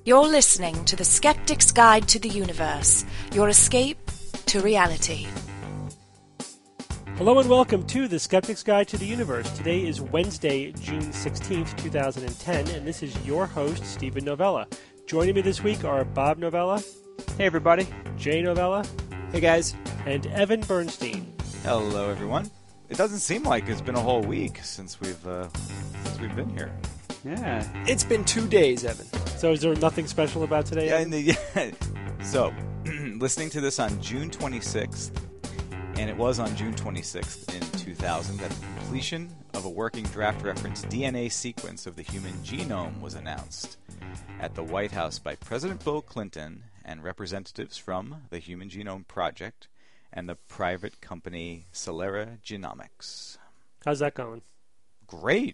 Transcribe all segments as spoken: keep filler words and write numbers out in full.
You're listening to The Skeptic's Guide to the Universe, your escape to reality. Hello and welcome to The Skeptic's Guide to the Universe. Today is Wednesday, June sixteenth, twenty ten, and this is your host, Stephen Novella. Joining me this week are Bob Novella. Hey, everybody. Jay Novella. Hey, guys. And Evan Bernstein. Hello, everyone. It doesn't seem like it's been a whole week since we've uh, since we've been here. Yeah. It's been two days, Evan. So is there nothing special about today? Yeah, and the, yeah. So, listening to this on June twenty-sixth, and it was on June twenty-sixth in two thousand that the completion of a working draft reference D N A sequence of the human genome was announced at the White House by President Bill Clinton and representatives from the Human Genome Project and the private company Celera Genomics. How's that going? Great.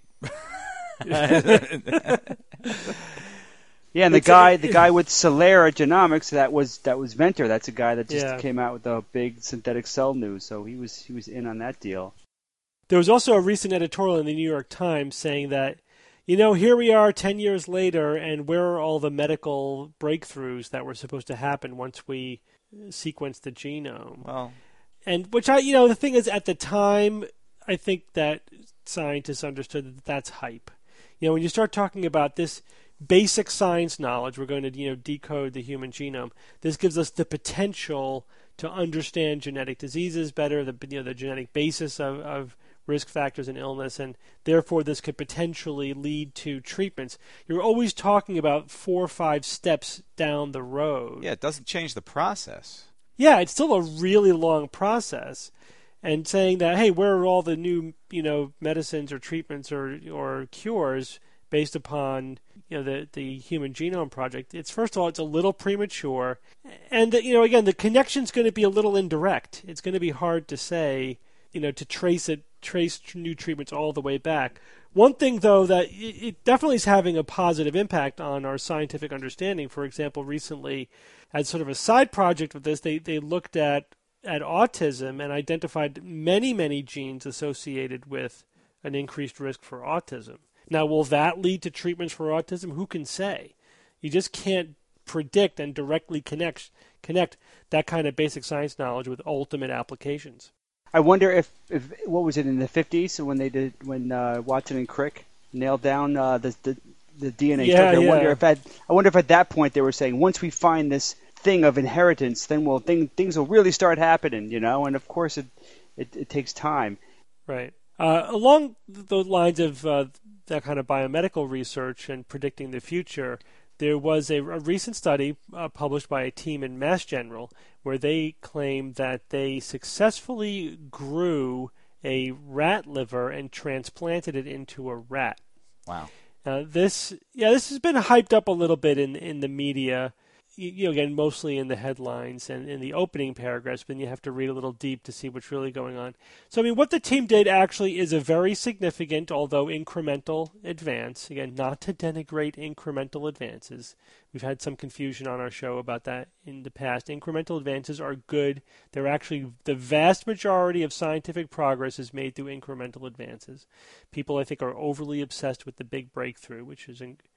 Yeah, and the It's guy, a- the guy with Celera Genomics, that was that was Venter. That's a guy that just Yeah. came out with the big synthetic cell news. So he was he was in on that deal. There was also a recent editorial in the New York Times saying that, you know, here we are ten years later, and where are all the medical breakthroughs that were supposed to happen once we sequenced the genome? Well, And which I, you know, the thing is, at the time, I think that scientists understood that that's hype. You know, when you start talking about this basic science knowledge, we're going to, you know, decode the human genome. This gives us the potential to understand genetic diseases better, the you know the genetic basis of, of risk factors and illness, and therefore this could potentially lead to treatments. You're always talking about four or five steps down the road. yeah, it doesn't change the process. Yeah, it's still a really long process. And saying that, hey, where are all the new, you know, medicines or treatments or or cures based upon, you know, the the Human Genome Project? It's first of all, it's a little premature, and you know, again, the connection's going to be a little indirect. It's going to be hard to say, you know, to trace it, trace new treatments all the way back. One thing, though, that it, it definitely is having a positive impact on our scientific understanding. For example, recently, as sort of a side project with this, they they looked at at autism and identified many, many genes associated with an increased risk for autism. Now, will that lead to treatments for autism? Who can say? You just can't predict and directly connect connect that kind of basic science knowledge with ultimate applications. I wonder if, if what was it in the fifties when they did when uh, Watson and Crick nailed down uh, the, the the D N A Yeah, structure. I yeah. wonder if at I wonder if at that point they were saying once we find this thing of inheritance, then we'll thing, things will really start happening, you know. And of course, it it, it takes time. Right. Uh, along the lines of uh, that kind of biomedical research and predicting the future, there was a, a recent study uh, published by a team in Mass General where they claimed that they successfully grew a rat liver and transplanted it into a rat. Wow. Uh, this, yeah, this has been hyped up a little bit in in the media. You know, again, mostly in the headlines and in the opening paragraphs, but then you have to read a little deep to see what's really going on. So, I mean, what the team did actually is a very significant, although incremental, advance. Again, not to denigrate incremental advances. We've had some confusion on our show about that in the past. Incremental advances are good. They're actually, the vast majority of scientific progress is made through incremental advances. People, I think, are overly obsessed with the big breakthrough, which is in,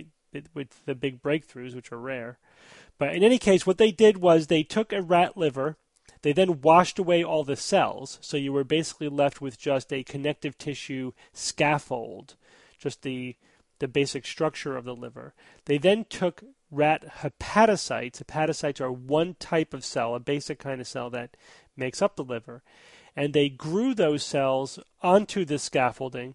with the big breakthroughs, which are rare. But in any case, what they did was they took a rat liver, they then washed away all the cells, so you were basically left with just a connective tissue scaffold, just the the basic structure of the liver. They then took rat hepatocytes. Hepatocytes are one type of cell, a basic kind of cell that makes up the liver, and they grew those cells onto the scaffolding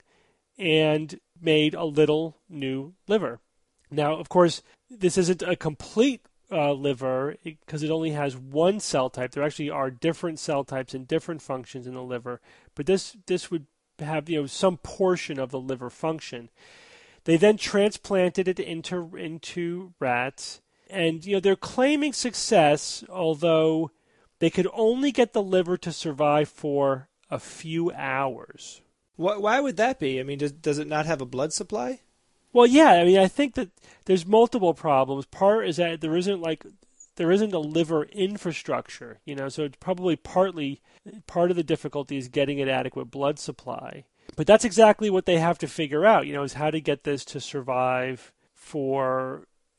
and made a little new liver. Now, of course, this isn't a complete uh, liver because it only has one cell type. There actually are different cell types and different functions in the liver, but this this would have, you know, some portion of the liver function. They then transplanted it into into rats, and you know they're claiming success, although they could only get the liver to survive for a few hours. Why, why would that be? I mean, does, does it not have a blood supply? Well, yeah, I mean, I think that there's multiple problems. Part is that there isn't like there isn't a liver infrastructure, you know, so it's probably partly part of the difficulty is getting an adequate blood supply. But that's exactly what they have to figure out, you know, is how to get this to survive for,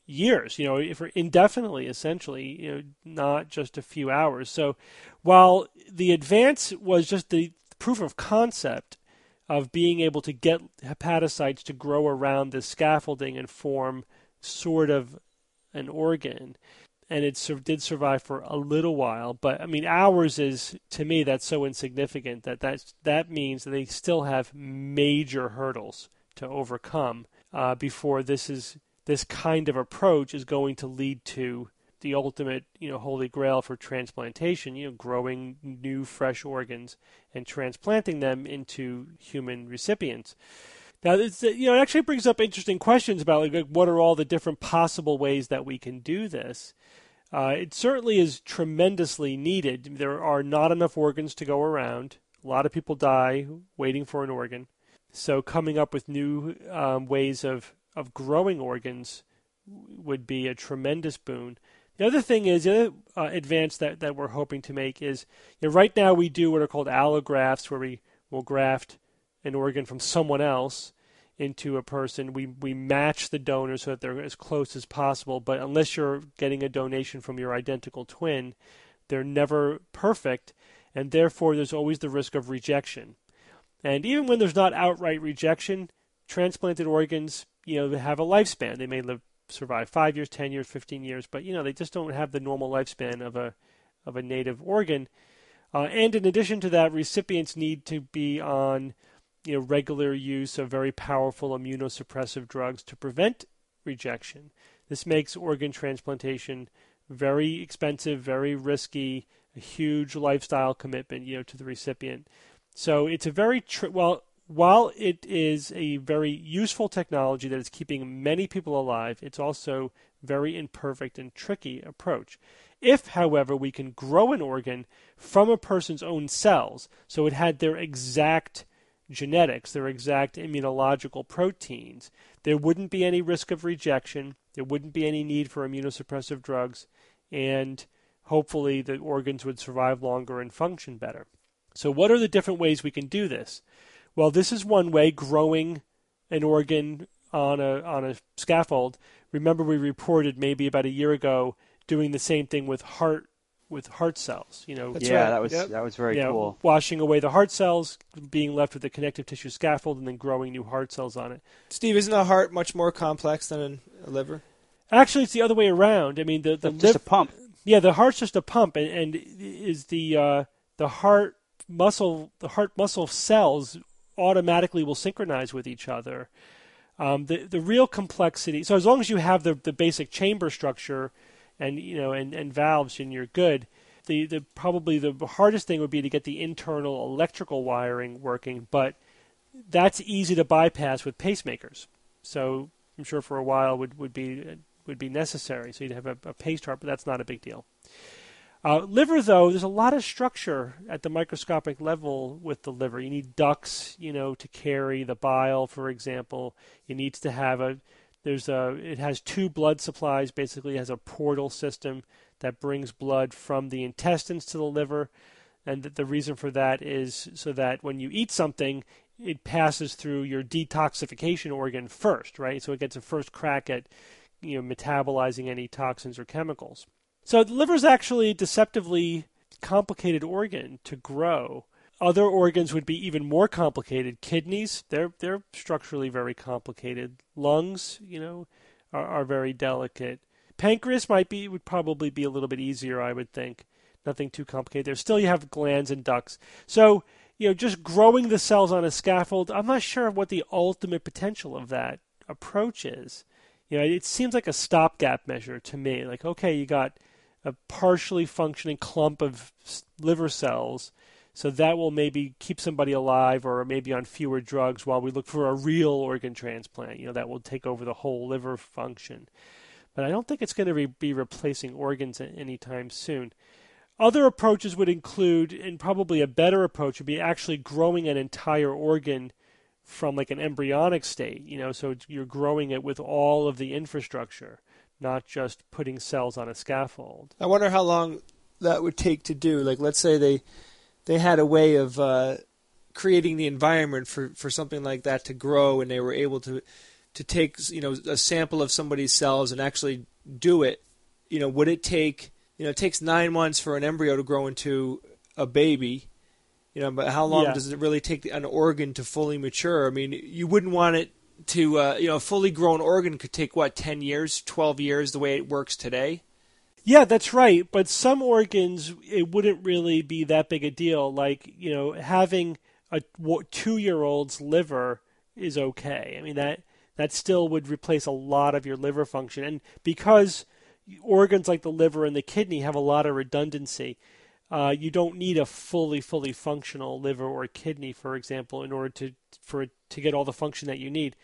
years, you know, for indefinitely, essentially, you know, not just a few hours. So while the advance was just the proof of concept of being able to get hepatocytes to grow around this scaffolding and form sort of an organ, and it sur- did survive for a little while, but I mean, hours is, to me, that's so insignificant that that's, that means that they still have major hurdles to overcome uh, before this is this kind of approach is going to lead to the ultimate, you know, holy grail for transplantation, you know, growing new fresh organs and transplanting them into human recipients. Now, it's, you know, it actually brings up interesting questions about like, what are all the different possible ways that we can do this. Uh, it certainly is tremendously needed. There are not enough organs to go around. A lot of people die waiting for an organ. So coming up with new um, ways of, of growing organs would be a tremendous boon. The other thing is, the other uh, advance that, that we're hoping to make is, you know, right now we do what are called allografts, where we will graft an organ from someone else into a person. We we match the donor so that they're as close as possible, but unless you're getting a donation from your identical twin, they're never perfect, and therefore there's always the risk of rejection. And even when there's not outright rejection, transplanted organs, you know, they have a lifespan. They may live survive five years, ten years, fifteen years, but you know they just don't have the normal lifespan of a of a native organ. Uh, and in addition to that, recipients need to be on, you know, regular use of very powerful immunosuppressive drugs to prevent rejection. This makes organ transplantation very expensive, very risky, a huge lifestyle commitment, you know, to the recipient. So it's a very tr- well. While it is a very useful technology that is keeping many people alive, it's also very imperfect and tricky approach. If, however, we can grow an organ from a person's own cells, so it had their exact genetics, their exact immunological proteins, there wouldn't be any risk of rejection, there wouldn't be any need for immunosuppressive drugs, and hopefully the organs would survive longer and function better. So what are the different ways we can do this? Well, this is one way, growing an organ on a on a scaffold. Remember, we reported maybe about a year ago doing the same thing with heart with heart cells. You know, That's yeah, right. that was yep. that was very you know, cool. Washing away the heart cells, being left with the connective tissue scaffold, and then growing new heart cells on it. Steve, isn't a heart much more complex than a liver? Actually, it's the other way around. I mean, the the it's just liv- a pump. Yeah, the heart's just a pump, and, and is the uh, the heart muscle the heart muscle cells automatically will synchronize with each other. Um, the the real complexity. So as long as you have the, the basic chamber structure, and you know and, and valves, and you're good. The the probably the hardest thing would be to get the internal electrical wiring working, but that's easy to bypass with pacemakers. So I'm sure for a while would would be would be necessary. So you'd have a, a pace chart, but that's not a big deal. Uh, liver, though, there's a lot of structure at the microscopic level with the liver. You need ducts, you know, to carry the bile, for example. It needs to have a, there's a, it has two blood supplies. Basically, it has a portal system that brings blood from the intestines to the liver. And the reason for that is so that when you eat something, it passes through your detoxification organ first, right? So it gets a first crack at, you know, metabolizing any toxins or chemicals. So the liver is actually a deceptively complicated organ to grow. Other organs would be even more complicated. Kidneys, they're they're structurally very complicated. Lungs, you know, are, are very delicate. Pancreas might be would probably be a little bit easier, I would think. Nothing too complicated there. Still, you have glands and ducts. So, you know, just growing the cells on a scaffold, I'm not sure what the ultimate potential of that approach is. You know, it seems like a stopgap measure to me. Like, okay, you got a partially functioning clump of liver cells, so that will maybe keep somebody alive or maybe on fewer drugs while we look for a real organ transplant, you know, that will take over the whole liver function. But I don't think it's going to re- be replacing organs anytime soon. Other approaches would include, and probably a better approach would be actually growing an entire organ from like an embryonic state, you know, so you're growing it with all of the infrastructure, not just putting cells on a scaffold. I wonder how long that would take to do. Like, let's say they they had a way of uh, creating the environment for, for something like that to grow, and they were able to to take, you know, a sample of somebody's cells and actually do it, you know, would it take, you know, it takes nine months for an embryo to grow into a baby, you know, but how long Yeah. does it really take an organ to fully mature? I mean, you wouldn't want it to, uh, you know, a fully grown organ could take, what, ten years, twelve years, the way it works today? Yeah, that's right. But some organs, it wouldn't really be that big a deal. Like, you know, having a w- two-year-old's liver is okay. I mean, that that still would replace a lot of your liver function. And because organs like the liver and the kidney have a lot of redundancy, uh, you don't need a fully, fully functional liver or kidney, for example, in order to for it to get all the function that you need.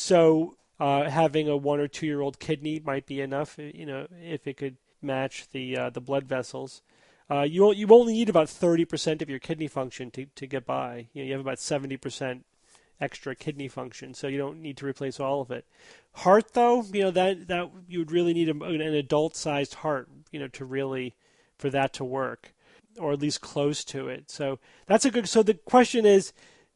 So uh, having a one or two-year-old kidney might be enough, you know, if it could match the uh, the blood vessels. Uh, you you only need about thirty percent of your kidney function to, to get by. You know, you have about seventy percent extra kidney function, so you don't need to replace all of it. Heart, though, you know, that that you would really need a, an adult-sized heart, you know, to really for that to work, or at least close to it. So that's a good. So the question is,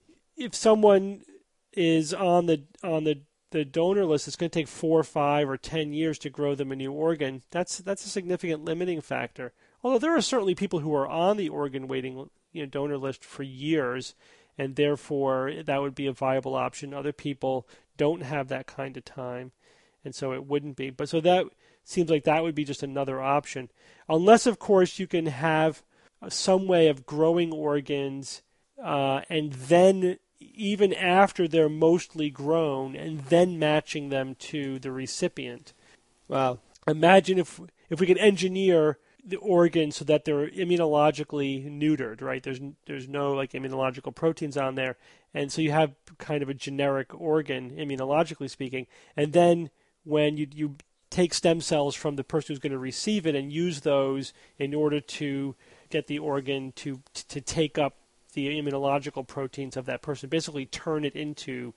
if someone is on the on the the donor list, it's going to take four, five, or ten years to grow them a new organ. That's that's a significant limiting factor. Although there are certainly people who are on the organ waiting, you know, donor list for years, and therefore that would be a viable option. Other people don't have that kind of time, and so it wouldn't be. But so that seems like that would be just another option, unless, of course, you can have some way of growing organs uh, and then, even after they're mostly grown, and then matching them to the recipient. Wow. Imagine if if we could engineer the organs so that they're immunologically neutered, right? There's there's no like immunological proteins on there, and so you have kind of a generic organ, immunologically speaking. And then when you you take stem cells from the person who's going to receive it and use those in order to get the organ to to take up the immunological proteins of that person, basically turn it into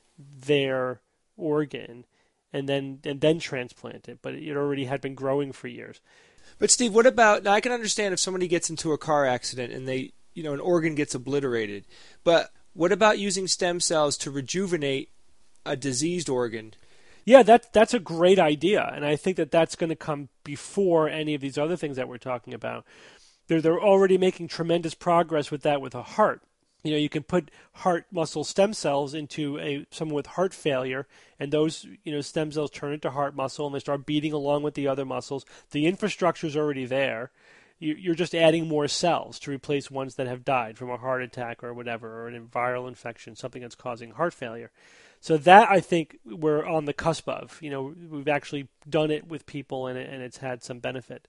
their organ, and then and then transplant it. But it already had been growing for years. But Steve, what about, now I can understand if somebody gets into a car accident and they, you know, an organ gets obliterated, but what about using stem cells to rejuvenate a diseased organ? Yeah, that, that's a great idea, and I think that that's going to come before any of these other things that we're talking about. They're, they're already making tremendous progress with that with a heart. You know, you can put heart muscle stem cells into a someone with heart failure, and those, you know, stem cells turn into heart muscle, and they start beating along with the other muscles. The infrastructure is already there. You, you're just adding more cells to replace ones that have died from a heart attack or whatever, or an viral infection, something that's causing heart failure. So that, I think, we're on the cusp of. You know, we've actually done it with people, and, it, and it's had some benefit.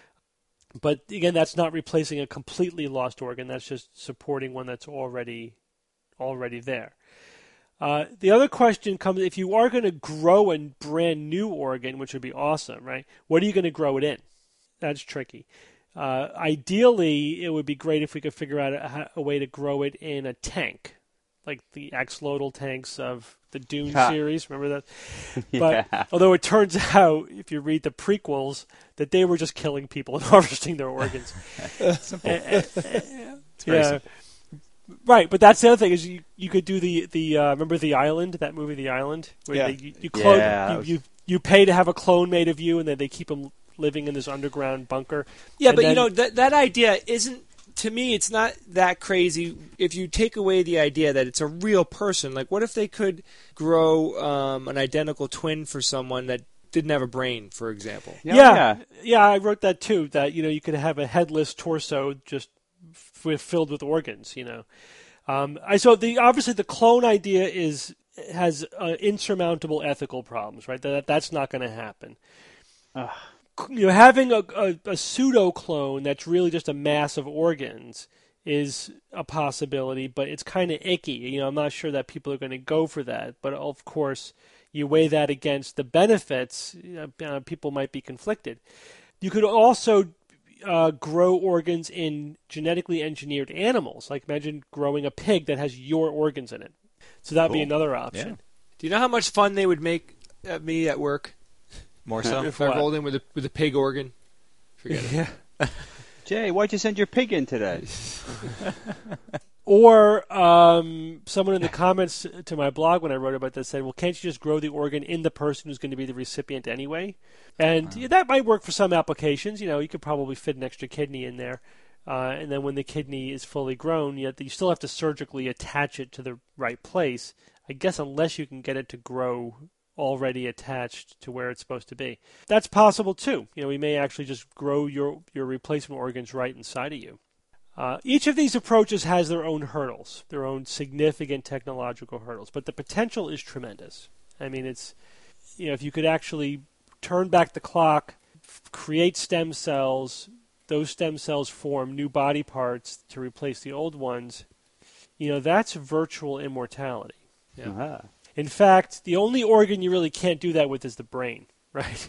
But again, that's not replacing a completely lost organ. That's just supporting one that's already already there. Uh, the other question comes, if you are going to grow a brand new organ, which would be awesome, right? What are you going to grow it in? That's tricky. Uh, ideally, it would be great if we could figure out a, a way to grow it in a tank, like the axolotl tanks of the Dune Ha. series. Remember that? Yeah. But although it turns out, if you read the prequels, that they were just killing people and harvesting their organs. Simple. Eh, eh, eh, It's very yeah. simple. Right, but that's the other thing is you you could do the the uh, remember The Island, that movie The Island, where Yeah. they, you you, clone, Yeah, that you, was- you you pay to have a clone made of you, and then they keep them living in this underground bunker. Yeah, And but you then- know, that that idea isn't, to me, it's not that crazy if you take away the idea that it's a real person. Like, what if they could grow um, an identical twin for someone that didn't have a brain, for example? Yeah, yeah, yeah. yeah, I wrote that too. That, you know, you could have a headless torso just f- filled with organs. You know, um, I so the obviously the clone idea is has uh, insurmountable ethical problems. Right, that that's not going to happen. Ugh. You know, having a, a, a pseudo clone that's really just a mass of organs is a possibility, but it's kind of icky. You know, I'm not sure that people are going to go for that. But of course, you weigh that against the benefits. You know, uh, people might be conflicted. You could also uh, grow organs in genetically engineered animals. Like, imagine growing a pig that has your organs in it. So that would be Cool. another option. Do you know how much fun they would make at me at work More so? if I What? rolled in with a with a pig organ? Forget it. Yeah. Jay, why'd you send your pig in today? Or um, someone in the comments to my blog when I wrote about this said, well, can't you just grow the organ in the person who's going to be the recipient anyway? And Wow. yeah, that might work for some applications. You know, you could probably fit an extra kidney in there. Uh, and then when the kidney is fully grown, yet you still have to surgically attach it to the right place. I guess unless you can get it to grow already attached to where it's supposed to be. That's possible too. You know, we may actually just grow your, your replacement organs right inside of you. Uh, each of these approaches has their own hurdles, their own significant technological hurdles, but the potential is tremendous. I mean, it's, you know, if you could actually turn back the clock, f- create stem cells, those stem cells form new body parts to replace the old ones, you know, that's virtual immortality. Yeah. Uh-huh. In fact, the only organ you really can't do that with is the brain, right?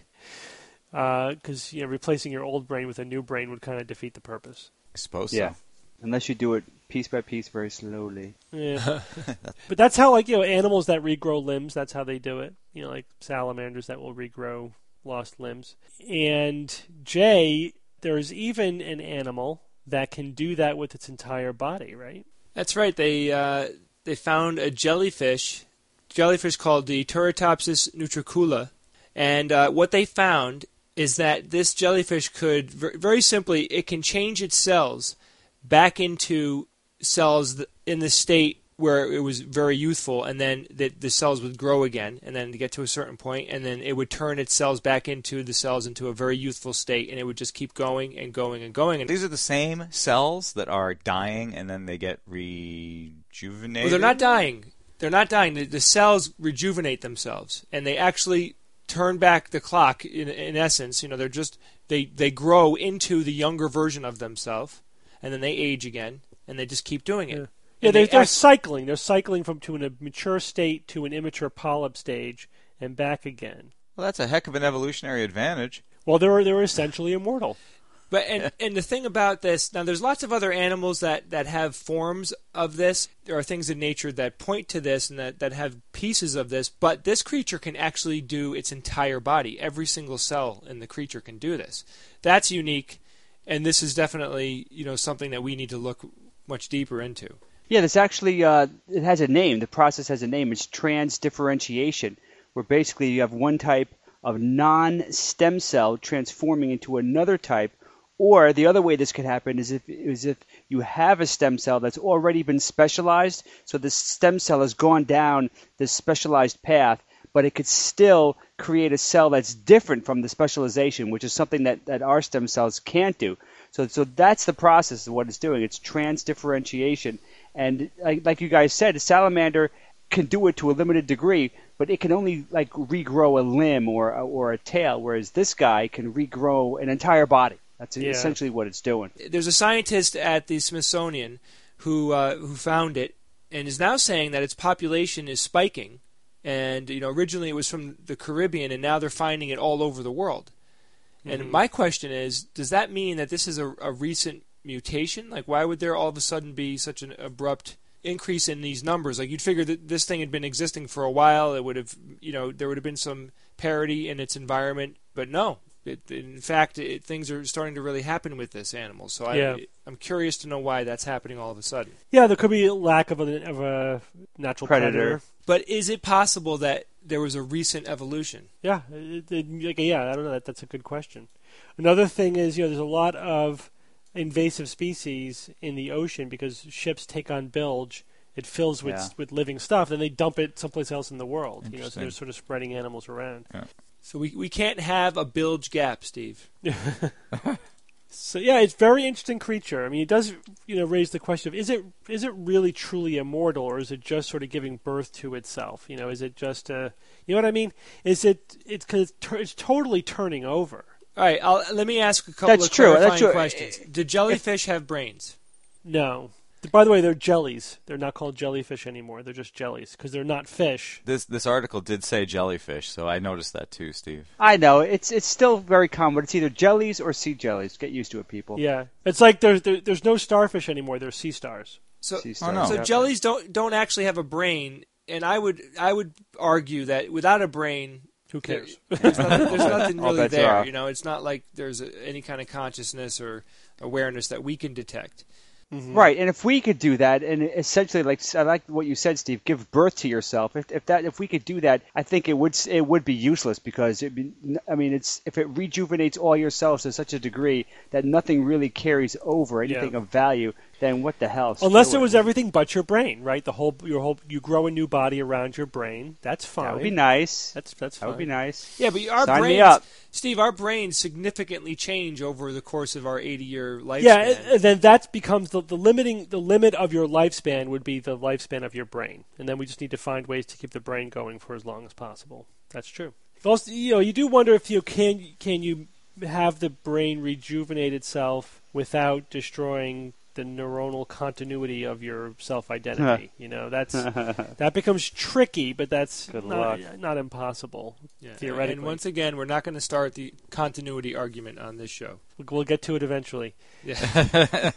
Because, uh, you know, replacing your old brain with a new brain would kind of defeat the purpose. I suppose Yeah. so. Unless you do it piece by piece, very slowly. Yeah. But that's how, like, you know, animals that regrow limbs, that's how they do it. You know, like salamanders that will regrow lost limbs. And Jay, there's even an animal that can do that with its entire body, right? That's right. They uh, they found a jellyfish, jellyfish called the Turritopsis nutricula, and uh, what they found is that this jellyfish could, very simply, it can change its cells back into cells in the state where it was very youthful, and then the, the cells would grow again, and then to get to a certain point, and then it would turn its cells back into the cells into a very youthful state, and it would just keep going and going and going. And These are the same cells that are dying and then they get rejuvenated? well, they're not dying. They're not dying. The, the cells rejuvenate themselves, and they actually turn back the clock. In, in essence, you know, they're just they they grow into the younger version of themselves, and then they age again, and they just keep doing it. Yeah. Yeah, And they're, they they're act- cycling. They're cycling from to an mature state to an immature polyp stage and back again. Well, that's a heck of an evolutionary advantage. Well, they're they're essentially immortal. But and and the thing about this, now there's lots of other animals that, that have forms of this. There are things in nature that point to this and that, that have pieces of this, but this creature can actually do its entire body. Every single cell in the creature can do this. That's unique, and this is definitely, you know, something that we need to look much deeper into. Yeah, this actually, uh, it has a name. The process has a name. It's transdifferentiation, where basically you have one type of non-stem cell transforming into another type. Or the other way this could happen is if is if you have a stem cell that's already been specialized, so the stem cell has gone down this specialized path, but it could still create a cell that's different from the specialization, which is something that, that our stem cells can't do. So so that's the process of what it's doing. It's transdifferentiation. And like, like you guys said, a salamander can do it to a limited degree, but it can only like regrow a limb or or a tail, whereas this guy can regrow an entire body. That's Yeah. essentially what it's doing. There's a scientist at the Smithsonian who uh, who found it and is now saying that its population is spiking. And you know, originally it was from the Caribbean, and now they're finding it all over the world. And Mhm. my question is, does that mean that this is a, a recent mutation? Like, why would there all of a sudden be such an abrupt increase in these numbers? Like, you'd figure that this thing had been existing for a while. It would have, you know, there would have been some parity in its environment, but no. It, in fact, it, things are starting to really happen with this animal. So I, Yeah. I'm curious to know why that's happening all of a sudden. Yeah, there could be a lack of a, of a natural Predator. predator. But is it possible that there was a recent evolution? Yeah, it, it, like, yeah, I don't know. That, that's a good question. Another thing is, you know, there's a lot of invasive species in the ocean because ships take on bilge. It fills with Yeah. with living stuff, then they dump it someplace else in the world. You know, so Interesting. they're sort of spreading animals around. So we we can't have a bilge gap, Steve. So yeah, it's a very interesting creature. I mean, it does, you know, raise the question of is it is it really truly immortal, or is it just sort of giving birth to itself? You know, is it just a, you know what I mean? Is it it's because it's, it's totally turning over. All right, I'll, let me ask a couple That's of true, clarifying that's true. questions. Do jellyfish have brains? No. By the way, they're jellies. They're not called jellyfish anymore. They're just jellies because they're not fish. This this article did say jellyfish, so I noticed that too, Steve. I know it's it's still very common. It's either jellies or sea jellies. Get used to it, people. Yeah, it's like there's there, there's no starfish anymore. There's sea stars. So, Sea Oh, no. stars, so yeah. jellies don't don't actually have a brain, and I would I would argue that without a brain, Who cares? there's nothing, there's nothing All really bets are there. off. You know, it's not like there's a, any kind of consciousness or awareness that we can detect. Right, and if we could do that, and essentially, like I like what you said, Steve, give birth to yourself. If, if that, if we could do that, I think it would it would be useless because it be, I mean, it's if it rejuvenates all your cells to such a degree that nothing really carries over anything Yeah. of value, then what the hell? Unless Screw it was it. everything but your brain, right? The whole your whole you grow a new body around your brain. That's fine. That would be nice. That's that's That fine. would be nice. Yeah, but our Sign me brains, up. Steve, our brains significantly change over the course of our eighty-year lifespan. Yeah, and- and then that becomes the, the limiting. The limit of your lifespan would be the lifespan of your brain, and then we just need to find ways to keep the brain going for as long as possible. That's true. Also, you know, you do wonder if you can can you have the brain rejuvenate itself without destroying the neuronal continuity of your self-identity. You know, that's that becomes tricky, but that's Good not, luck. not impossible. Yeah. Theoretically. And once again, we're not going to start the continuity argument on this show. We'll get to it eventually. Yeah.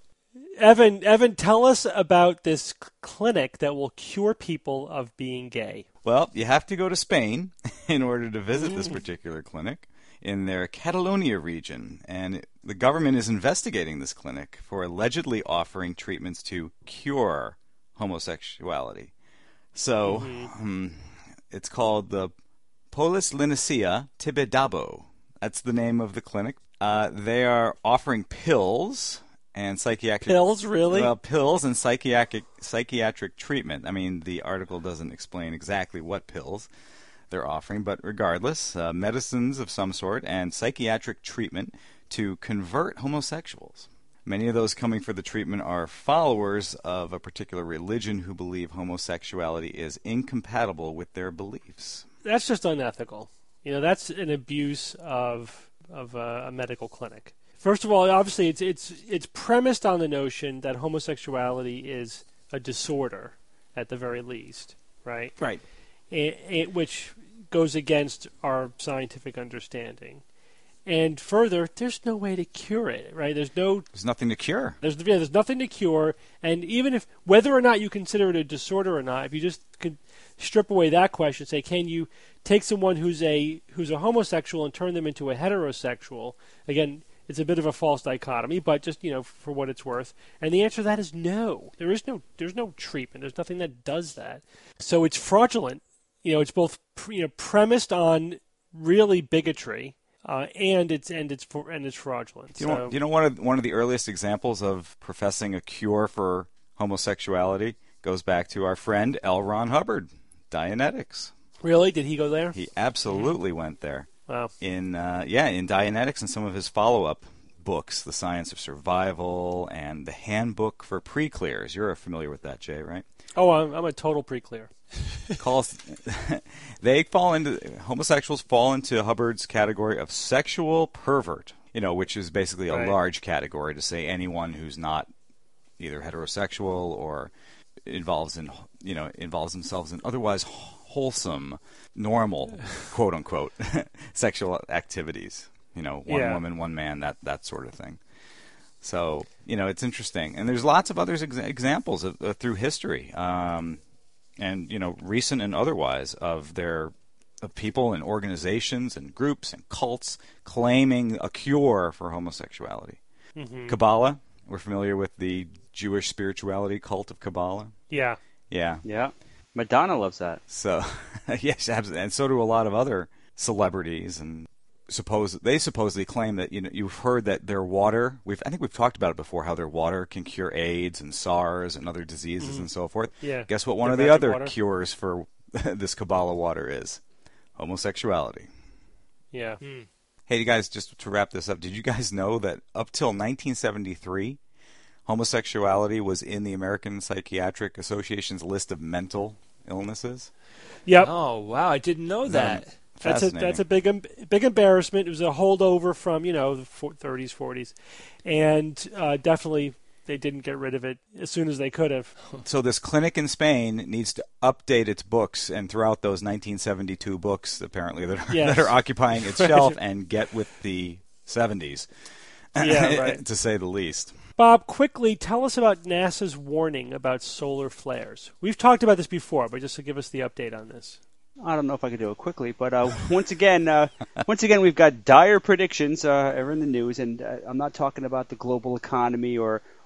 Evan, Evan, tell us about this c- clinic that will cure people of being gay. Well, you have to go to Spain in order to visit this particular clinic in their Catalonia region, and the government is investigating this clinic for allegedly offering treatments to cure homosexuality. So, um, it's called the Polis Linicea Tibidabo. That's the name of the clinic. Uh, they are offering pills and psychiatric Pills, really? Well, pills and psychiatric psychiatric treatment. I mean, the article doesn't explain exactly what pills they're offering, but regardless, uh, medicines of some sort and psychiatric treatment to convert homosexuals. Many of those coming for the treatment are followers of a particular religion who believe homosexuality is incompatible with their beliefs. That's just unethical. You know, that's an abuse of of uh, a medical clinic. First of all, obviously, it's it's it's premised on the notion that homosexuality is a disorder, at the very least, right? Right. It, it, which goes against our scientific understanding. And further, there's no way to cure it, right? There's no There's nothing to cure. There's yeah, there's nothing to cure, and even if whether or not you consider it a disorder or not, if you just could strip away that question, say, can you take someone who's a who's a homosexual and turn them into a heterosexual? Again, it's a bit of a false dichotomy, but just you know for what it's worth. And the answer to that is no. There is no there's no treatment. There's nothing that does that. So it's fraudulent. You know, it's both you know premised on really bigotry. Uh, and it's and it's for, and it's fraudulent. Do you know, So- do you know one of one of the earliest examples of professing a cure for homosexuality goes back to our friend L. Ron Hubbard, Dianetics. Really? Did he go there? He absolutely went there. Wow. In uh, yeah, in Dianetics and some of his follow-up books, The Science of Survival and The Handbook for Pre-Clears. You're familiar with that, Jay, right? Oh, I'm, I'm a total pre-clear. Calls they fall into homosexuals fall into Hubbard's category of sexual pervert, you know, which is basically a Right. large category to say anyone who's not either heterosexual or involves in you know involves themselves in otherwise wholesome, normal, quote unquote, sexual activities. You know, one Yeah. woman, one man, that that sort of thing. So you know, it's interesting, and there's lots of other ex- examples of, uh, through history. Um, and you know recent and otherwise of their of people and organizations and groups and cults claiming a cure for homosexuality. Mm-hmm. Kabbalah, we're familiar with the Jewish spirituality cult of Kabbalah. Yeah. Yeah. Yeah. Madonna loves that. So yes, absolutely. And so do a lot of other celebrities, and suppose they supposedly claim that you know you've heard that their water we've I think we've talked about it before, how their water can cure AIDS and SARS and other diseases Mm-hmm. and so forth. Yeah. Guess what one Their of the magic other water. cures for this Kabbalah water is? Homosexuality. Yeah. Hey, you guys, just to wrap this up, did you guys know that up till nineteen seventy-three, homosexuality was in the American Psychiatric Association's list of mental illnesses? Yep. Oh, wow. I didn't know that. That's a that's a big em- big embarrassment. It was a holdover from you know the for- thirties, forties, and uh, definitely they didn't get rid of it as soon as they could have. So this clinic in Spain needs to update its books and throw out those nineteen seventy-two books, apparently, that are, Yes. that are occupying its shelf and get with the seventies, Yeah, right. to say the least. Bob, quickly tell us about NASA's warning about solar flares. We've talked about this before, but just to give us the update on this. I don't know if I can do it quickly, but uh, once again, uh, once again, we've got dire predictions uh, are in the news, and uh, I'm not talking about the global economy or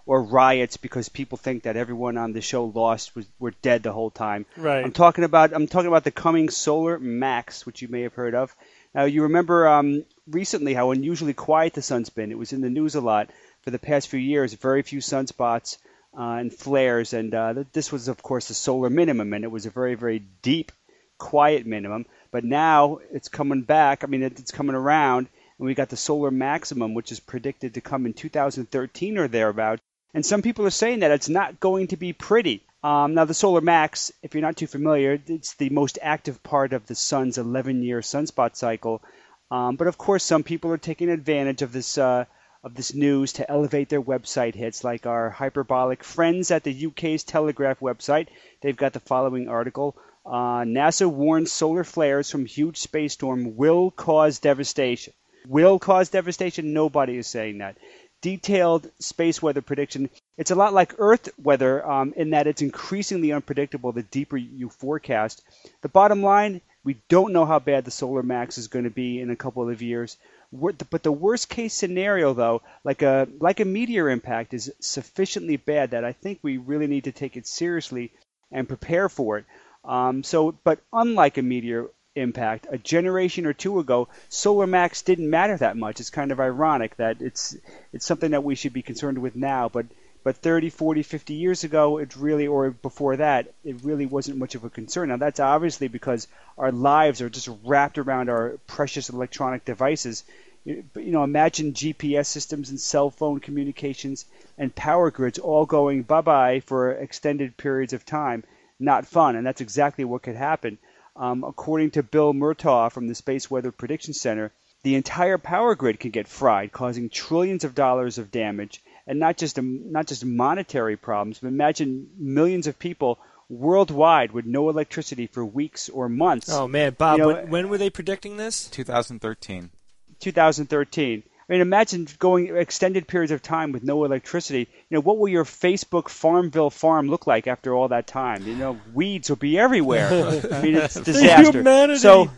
or riots because people think that everyone on the show Lost was were dead the whole time. Right. I'm talking about I'm talking about the coming Solar Max, which you may have heard of. Now, you remember um, recently how unusually quiet the sun's been. It was in the news a lot for the past few years. Very few sunspots uh, and flares, and uh, th- this was, of course, the solar minimum, and it was a very, very deep, quiet minimum. But now it's coming back. I mean, it, it's coming around. And we got the solar maximum, which is predicted to come in two thousand thirteen or thereabouts. And some people are saying that it's not going to be pretty. Um, now, the solar max, if you're not too familiar, it's the most active part of the sun's eleven-year sunspot cycle. Um, but of course, some people are taking advantage of this uh, of this news to elevate their website hits, like our hyperbolic friends at the U K's Telegraph website. They've got the following article. Uh, NASA warns solar flares from huge space storm will cause devastation. Will cause devastation? Nobody is saying that. Detailed space weather prediction. It's a lot like Earth weather um, in that it's increasingly unpredictable the deeper you forecast. The bottom line, we don't know how bad the solar max is going to be in a couple of years. But the worst case scenario, though, like a like a meteor impact, is sufficiently bad that I think we really need to take it seriously and prepare for it. Um, so, but unlike a meteor impact, a generation or two ago, solar max didn't matter that much. It's kind of ironic that it's it's something that we should be concerned with now, but but thirty, forty, fifty years ago, it really, or before that, it really wasn't much of a concern. Now, that's obviously because our lives are just wrapped around our precious electronic devices. You know, imagine G P S systems and cell phone communications and power grids all going bye-bye for extended periods of time. Not fun, and that's exactly what could happen. Um, according to Bill Murtaugh from the Space Weather Prediction Center, the entire power grid can get fried, causing trillions of dollars of damage, and not just a, not just monetary problems, but imagine millions of people worldwide with no electricity for weeks or months. Oh man, Bob, you know, when, when were they predicting this? two thousand thirteen. two thousand thirteen. I mean, imagine going extended periods of time with no electricity. You know, what will your Facebook Farmville farm look like after all that time? You know, weeds will be everywhere. I mean, it's a disaster. Humanity. So,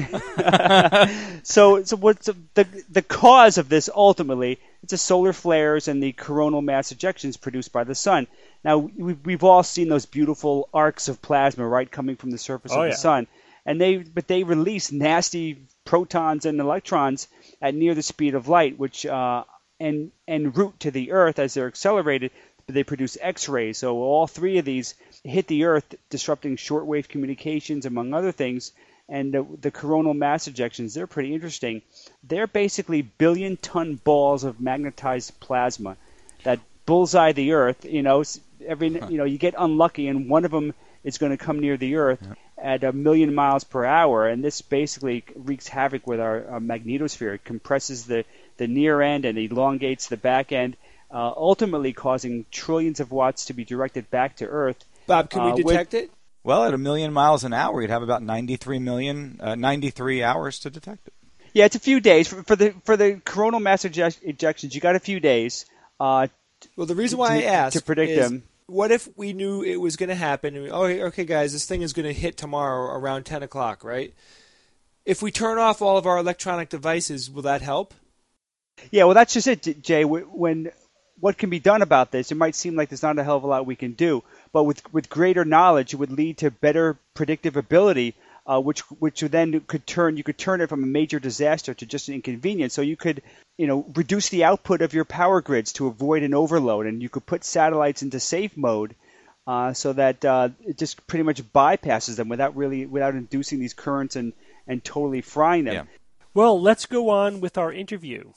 so, so what's the the cause of this ultimately? It's the solar flares and the coronal mass ejections produced by the sun. Now, we've all seen those beautiful arcs of plasma, right, coming from the surface oh, of yeah. the sun, and they but they release nasty protons and electrons at near the speed of light, which uh, en, en route to the Earth as they're accelerated, they produce X-rays. So all three of these hit the Earth, disrupting shortwave communications, among other things. And the, the coronal mass ejections, they're pretty interesting. They're basically billion-ton balls of magnetized plasma that bullseye the Earth. You know, every you know you get unlucky, and one of them is going to come near the Earth yeah. at a million miles per hour, and this basically wreaks havoc with our, our magnetosphere. It compresses the, the near end and elongates the back end, uh, ultimately causing trillions of watts to be directed back to Earth. Bob, can we uh, detect with, it? Well, at a million miles an hour, you'd have about ninety-three million, uh, ninety-three hours to detect it. Yeah, it's a few days. For, for the for the coronal mass eject- ejections, you got a few days. Uh, well, the reason why to, I asked to predict is, them. What if we knew it was going to happen? And we, oh, okay, guys, this thing is going to hit tomorrow around ten o'clock, right? If we turn off all of our electronic devices, will that help? Yeah, well, that's just it, Jay. When what can be done about this, it might seem like there's not a hell of a lot we can do, but with with greater knowledge, it would lead to better predictive ability, uh, which which then could turn you could turn it from a major disaster to just an inconvenience. So you could, you know, reduce the output of your power grids to avoid an overload, and you could put satellites into safe mode, uh, so that uh, it just pretty much bypasses them without really without inducing these currents and and totally frying them. Yeah. Well, let's go on with our interview.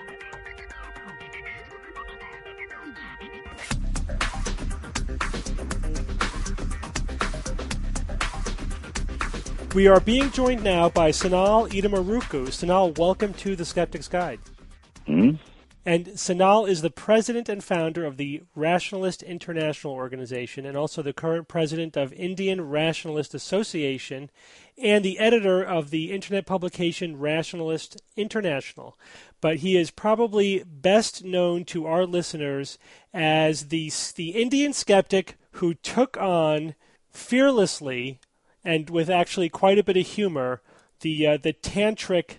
We are being joined now by Sanal Idamaruku. Sanal, welcome to The Skeptic's Guide. Mm-hmm. And Sanal is the president and founder of the Rationalist International Organization and also the current president of Indian Rationalist Association and the editor of the internet publication Rationalist International. But he is probably best known to our listeners as the, the Indian skeptic who took on fearlessly and with actually quite a bit of humor, the uh, the tantric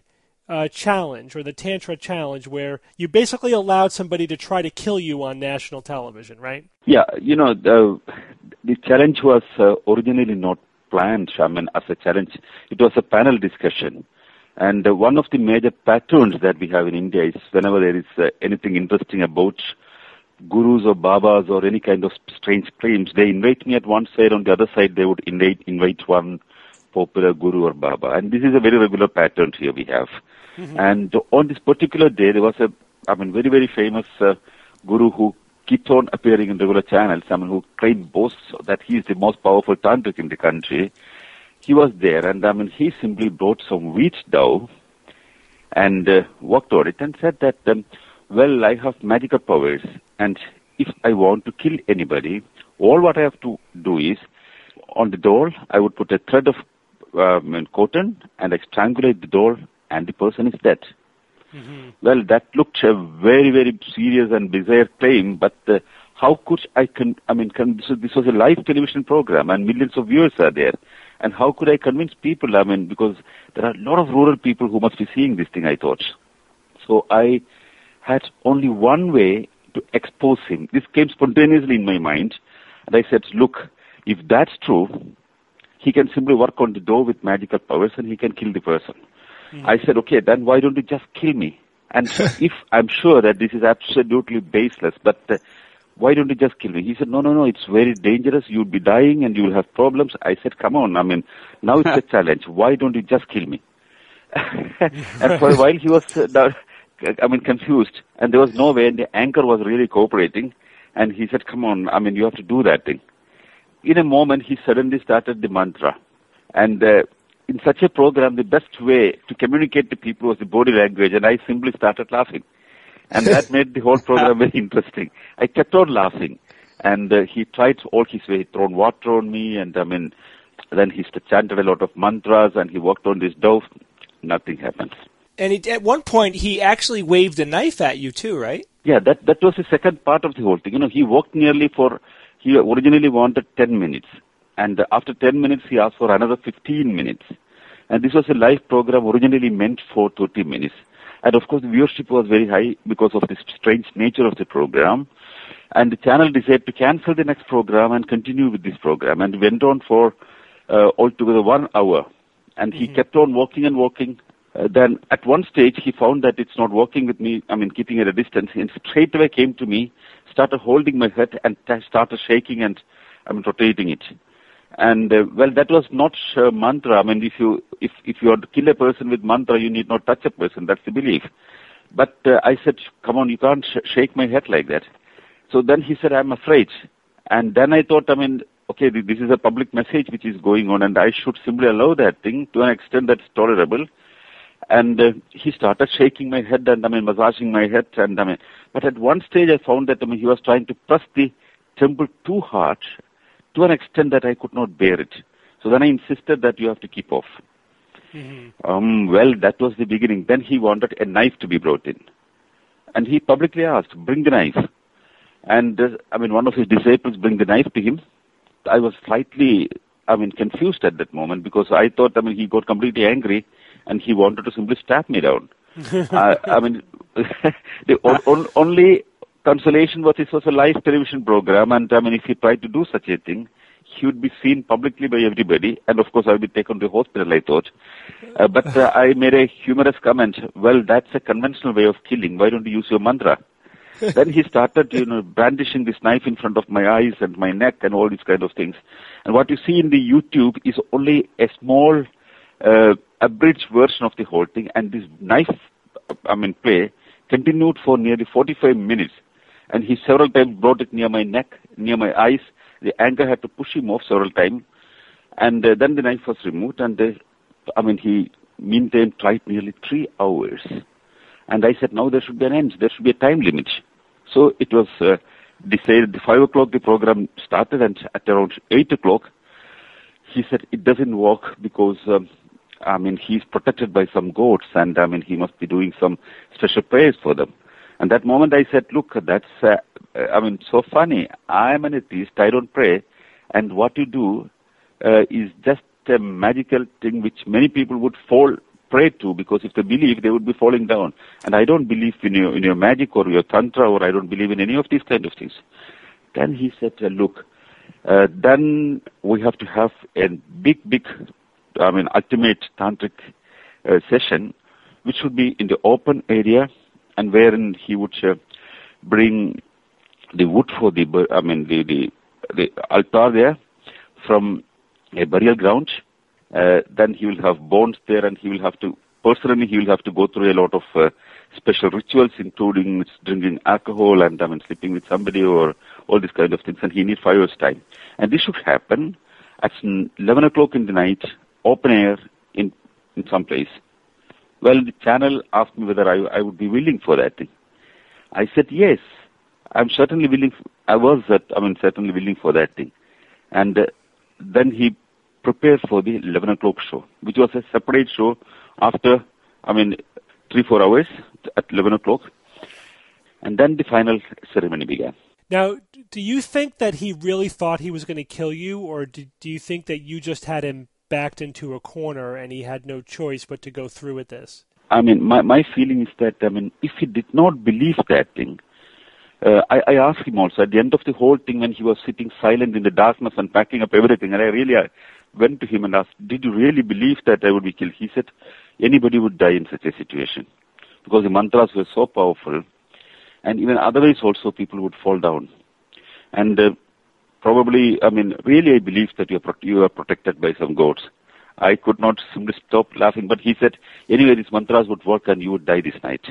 uh, challenge, or the Tantra challenge, where you basically allowed somebody to try to kill you on national television, right? Yeah, you know, the, the challenge was uh, originally not planned, I mean, as a challenge. It was a panel discussion. And uh, one of the major patterns that we have in India is whenever there is uh, anything interesting about gurus or babas or any kind of strange claims, they invite me at one side, on the other side they would invite, invite one popular guru or baba. And this is a very regular pattern here we have. Mm-hmm. And on this particular day, there was a, I mean, very, very famous uh, guru who keeps on appearing in regular channels, I mean, who claimed boasts that he is the most powerful tantric in the country. He was there, and I mean, he simply brought some wheat dough and uh, walked on it and said that, um, well, I have magical powers, and if I want to kill anybody, all what I have to do is, on the door, I would put a thread of um, cotton, and I strangulate the door, and the person is dead. Mm-hmm. Well, that looked a very, very serious and bizarre claim, but uh, how could I, con- I mean, con- this was a live television program, and millions of viewers are there. And how could I convince people? I mean, because there are a lot of rural people who must be seeing this thing, I thought. So I had only one way to expose him. This came spontaneously in my mind. And I said, look, if that's true, he can simply work on the door with magical powers and he can kill the person. Mm. I said, okay, then why don't you just kill me? And if I'm sure that this is absolutely baseless, but uh, why don't you just kill me? He said, no, no, no, it's very dangerous. You'll be dying and you'll have problems. I said, come on. I mean, now it's a challenge. Why don't you just kill me? And for a while he was, uh, I mean, confused. And there was no way. And the anchor was really cooperating. And he said, come on. I mean, you have to do that thing. In a moment, he suddenly started the mantra. And uh, in such a program, the best way to communicate to people was the body language. And I simply started laughing. And that made the whole program very interesting. I kept on laughing. And uh, he tried all his way. He thrown water on me. And I mean, then he chanted a lot of mantras and he walked on this dove. Nothing happened. And he, at one point, he actually waved a knife at you too, right? Yeah, that, that was the second part of the whole thing. You know, he walked nearly for, he originally wanted ten minutes. And uh, after ten minutes, he asked for another fifteen minutes. And this was a live program originally meant for thirty minutes. And of course, the viewership was very high because of the strange nature of the program. And the channel decided to cancel the next program and continue with this program. And went on for uh, altogether one hour. And he mm-hmm. kept on walking and walking. Uh, then at one stage, he found that it's not working with me, I mean, keeping at a distance. And straight away came to me, started holding my head and t- started shaking and, I mean, rotating it. And, uh, well, that was not uh, mantra. I mean, if you if if you want to kill a person with mantra, you need not touch a person. That's the belief. But uh, I said, come on, you can't sh- shake my head like that. So then he said, I'm afraid. And then I thought, I mean, okay, this is a public message which is going on, and I should simply allow that thing to an extent that's tolerable. And uh, he started shaking my head and, I mean, massaging my head. And I mean, but at one stage I found that, I mean, he was trying to press the temple too hard, to an extent that I could not bear it. So then I insisted that you have to keep off. Mm-hmm. Um, well, that was the beginning. Then he wanted a knife to be brought in. And he publicly asked, bring the knife. And, uh, I mean, one of his disciples bring the knife to him. I was slightly, I mean, confused at that moment because I thought, I mean, he got completely angry and he wanted to simply stab me down. uh, I mean, the on, on, only consolation was this was a live television program, and I mean, if he tried to do such a thing, he would be seen publicly by everybody, and of course, I would be taken to the hospital, I thought. Uh, but uh, I made a humorous comment, well, that's a conventional way of killing, why don't you use your mantra? Then he started, you know, brandishing this knife in front of my eyes and my neck and all these kind of things. And what you see in the YouTube is only a small, uh, abridged version of the whole thing, and this knife, I mean, play continued for nearly forty-five minutes. And he several times brought it near my neck, near my eyes. The anchor had to push him off several times. And uh, then the knife was removed. And, uh, I mean, he, meantime, tried nearly three hours. And I said, now there should be an end. There should be a time limit. So it was uh, decided, at five o'clock the program started. And at around eight o'clock, he said, it doesn't work because, um, I mean, he's protected by some goats. And, I mean, he must be doing some special prayers for them. And that moment I said, look, that's, uh, I mean, so funny. I'm an atheist, I don't pray. And what you do uh, is just a magical thing which many people would fall pray to, because if they believe, they would be falling down. And I don't believe in your, in your magic or your tantra, or I don't believe in any of these kind of things. Then he said, uh, look, uh, then we have to have a big, big, I mean, ultimate tantric uh, session, which would be in the open area, and wherein he would uh, bring the wood for the, I mean, the, the, the altar there from a burial ground. Uh, then he will have bones there, and he will have to, personally, he will have to go through a lot of uh, special rituals, including drinking alcohol and, I mean, sleeping with somebody or all these kind of things, and he needs five hours time. And this should happen at eleven o'clock in the night, open air, in, in some place. Well, the channel asked me whether I, I would be willing for that thing. I said, yes, I'm certainly willing, I was, uh, I mean, certainly willing for that thing. And uh, then he prepared for the eleven o'clock show, which was a separate show after, I mean, three, four hours at eleven o'clock. And then the final ceremony began. Now, do you think that he really thought he was going to kill you, or do, do you think that you just had him backed into a corner and he had no choice but to go through with this? I mean, my, my feeling is that, I mean, if he did not believe that thing, uh, I, I asked him also at the end of the whole thing when he was sitting silent in the darkness and packing up everything, and I really I went to him and asked, did you really believe that I would be killed? He said, anybody would die in such a situation, because the mantras were so powerful, and even otherwise also people would fall down. And uh, probably, I mean, really I believe that you are, pro- you are protected by some gods. I could not simply stop laughing, but he said, anyway, these mantras would work and you would die this night.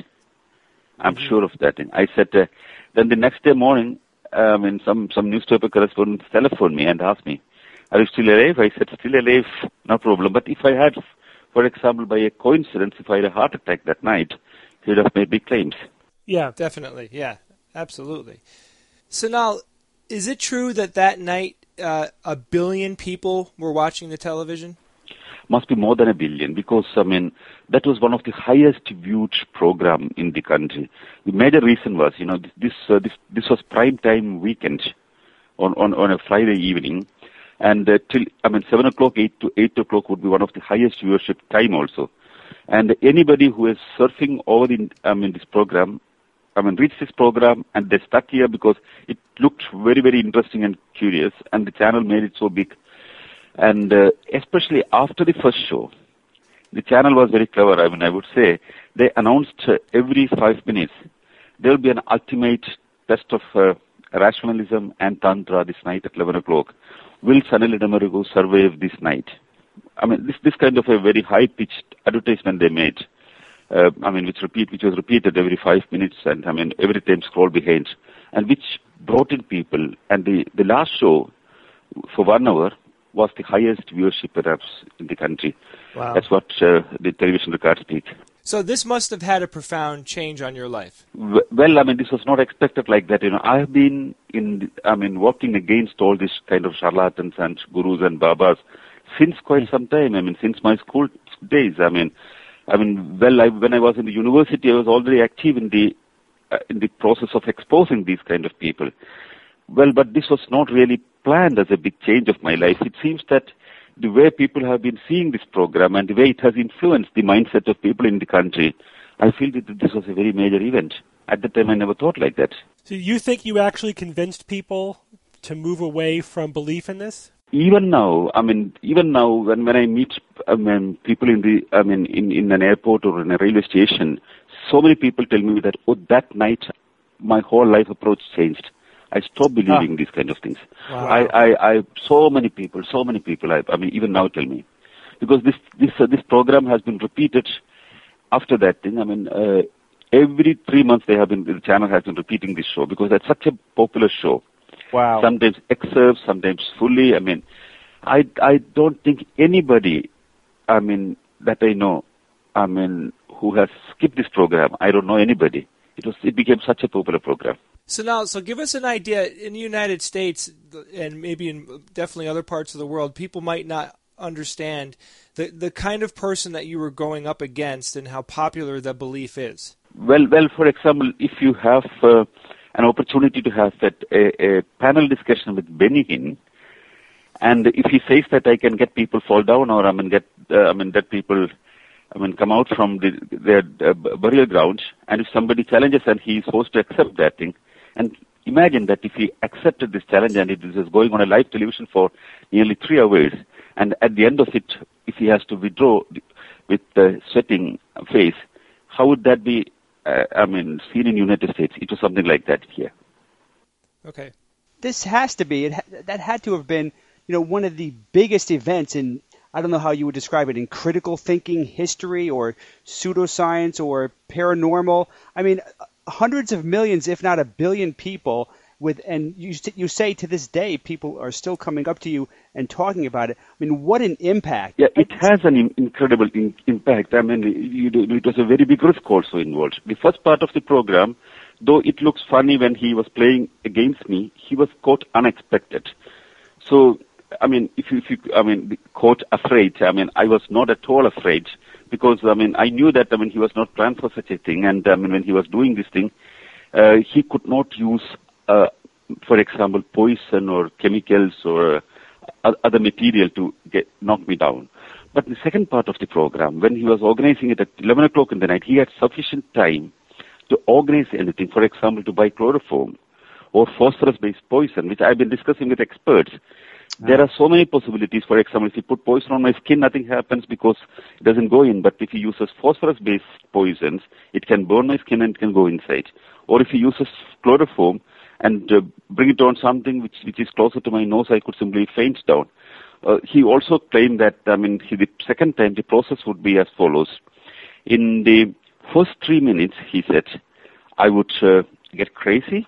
I'm mm-hmm. sure of that. And I said, uh, then the next day morning, I um, mean, some, some newspaper correspondent telephoned me and asked me, are you still alive? I said, still alive, no problem. But if I had, for example, by a coincidence, if I had a heart attack that night, he would have made big claims. Yeah, definitely. Yeah, absolutely. So now, is it true that that night uh, a billion people were watching the television? Must be more than a billion, because, I mean, that was one of the highest viewed program in the country. The major reason was, you know, this uh, this, this was prime time weekend on, on, on a Friday evening, and uh, till, I mean, seven o'clock, eight to eight o'clock would be one of the highest viewership time also. And anybody who is surfing over the, I mean, this program, I mean, reached this program and they stuck here because it looked very, very interesting and curious, and the channel made it so big. And uh, especially after the first show, the channel was very clever. I mean, I would say they announced uh, every five minutes there will be an ultimate test of uh, rationalism and tantra this night at eleven o'clock. Will Sanil Idamarugu survive this night? I mean, this this kind of a very high-pitched advertisement they made. Uh, I mean, which repeat, which was repeated every five minutes, and I mean, every time scroll behind, and which brought in people. And the, the last show, for one hour, was the highest viewership perhaps in the country. Wow. That's what uh, the television records speak. So this must have had a profound change on your life. Well, I mean, this was not expected like that. You know, I have been in, I mean, working against all this kind of charlatans and gurus and babas since quite some time. I mean, since my school days. I mean, I mean, well, I, when I was in the university, I was already active in the uh, in the process of exposing these kind of people. Well, but this was not really planned as a big change of my life. It seems that the way people have been seeing this program and the way it has influenced the mindset of people in the country, I feel that this was a very major event. At the time, I never thought like that. So you think you actually convinced people to move away from belief in this? Even now, I mean, even now, when, when I meet I mean, people in the, I mean, in, in an airport or in a railway station, so many people tell me that, oh, that night, my whole life approach changed. I stopped believing ah. these kind of things. Wow. I, I, I, so many people, so many people, I, I mean, even now tell me. Because this, this, uh, this program has been repeated after that thing. I mean, uh, every three months they have been, the channel has been repeating this show because that's such a popular show. Wow. Sometimes excerpts, sometimes fully. I mean, I, I don't think anybody, I mean, that I know, I mean, who has skipped this program. I don't know anybody. It was, it became such a popular program. So now, so give us an idea. In the United States, and maybe in definitely other parts of the world, people might not understand the the kind of person that you were going up against and how popular the belief is. Well, well. For example, if you have uh, an opportunity to have that a, a panel discussion with Benny Hinn, and if he says that I can get people fall down, or I mean get, uh, I mean that people I mean, come out from the, their uh, burial ground, and if somebody challenges and he is forced to accept that thing, and imagine that if he accepted this challenge and it was going on a live television for nearly three hours, and at the end of it, if he has to withdraw with the sweating face, how would that be, uh, I mean, seen in United States? It was something like that here. Okay. This has to be, it ha- that had to have been, you know, one of the biggest events in, I don't know how you would describe it, in critical thinking history or pseudoscience or paranormal. I mean, hundreds of millions, if not a billion people with, and you, you say to this day, people are still coming up to you and talking about it. I mean, what an impact. Yeah, it has an in- incredible in- impact. I mean, you, it was a very big risk also involved. The first part of the program, though it looks funny when he was playing against me, he was caught unexpected. So, I mean, if you, if you, I mean, caught afraid, I mean, I was not at all afraid because, I mean, I knew that, I mean, he was not planned for such a thing. And, I mean, when he was doing this thing, uh, he could not use, uh, for example, poison or chemicals or uh, other material to get, knock me down. But the second part of the program, when he was organizing it at eleven o'clock in the night, he had sufficient time to organize anything, for example, to buy chloroform or phosphorus-based poison, which I've been discussing with experts. There are so many possibilities. For example, if you put poison on my skin, nothing happens because it doesn't go in. But if he uses phosphorus-based poisons, it can burn my skin and it can go inside. Or if he uses chloroform and uh, bring it on something which, which is closer to my nose, I could simply faint down. Uh, he also claimed that, I mean, he, the second time the process would be as follows. In the first three minutes, he said, I would uh, get crazy.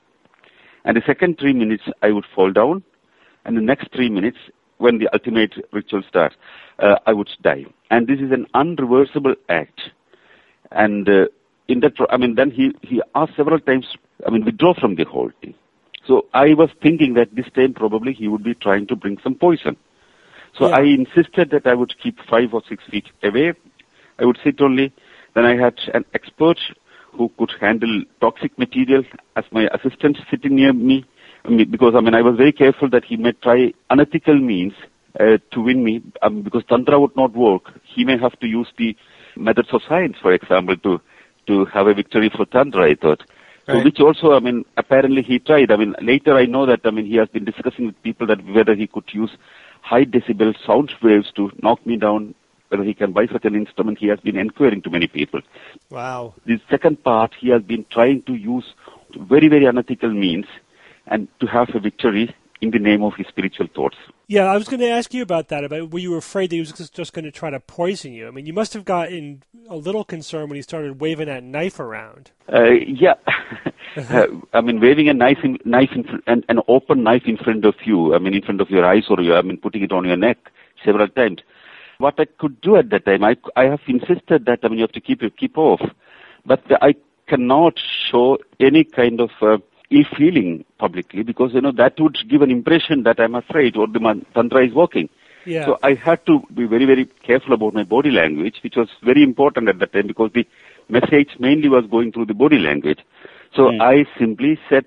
And the second three minutes, I would fall down. And the next three minutes, when the ultimate ritual starts, uh, I would die. And this is an unreversible act. And uh, in that, I mean, then he, he asked several times, I mean, withdraw from the whole thing. So I was thinking that this time probably he would be trying to bring some poison. So yeah. I insisted that I would keep five or six feet away. I would sit only. Then I had an expert who could handle toxic material as my assistant sitting near me. I mean, because, I mean, I was very careful that he may try unethical means uh, to win me, um, because Tantra would not work. He may have to use the methods of science, for example, to, to have a victory for Tantra, I thought. Right. So, which also, I mean, apparently he tried. I mean, later I know that, I mean, he has been discussing with people that whether he could use high decibel sound waves to knock me down, whether he can buy such an instrument. He has been inquiring to many people. Wow. The second part, he has been trying to use very, very unethical means and to have a victory in the name of his spiritual thoughts. Yeah, I was going to ask you about that. About were you afraid that he was just going to try to poison you? I mean, you must have gotten a little concerned when he started waving that knife around. Uh, yeah, uh, I mean, waving a knife, in, knife in, an, an open knife in front of you. I mean, in front of your eyes, or your, I mean, putting it on your neck several times. What I could do at that time, I, I have insisted that I mean you have to keep it keep off, but I cannot show any kind of uh, ill feeling publicly because you know that would give an impression that I'm afraid or the man, Tantra is working. Yeah. So I had to be very very careful about my body language, which was very important at that time because the message mainly was going through the body language. So mm. I simply said,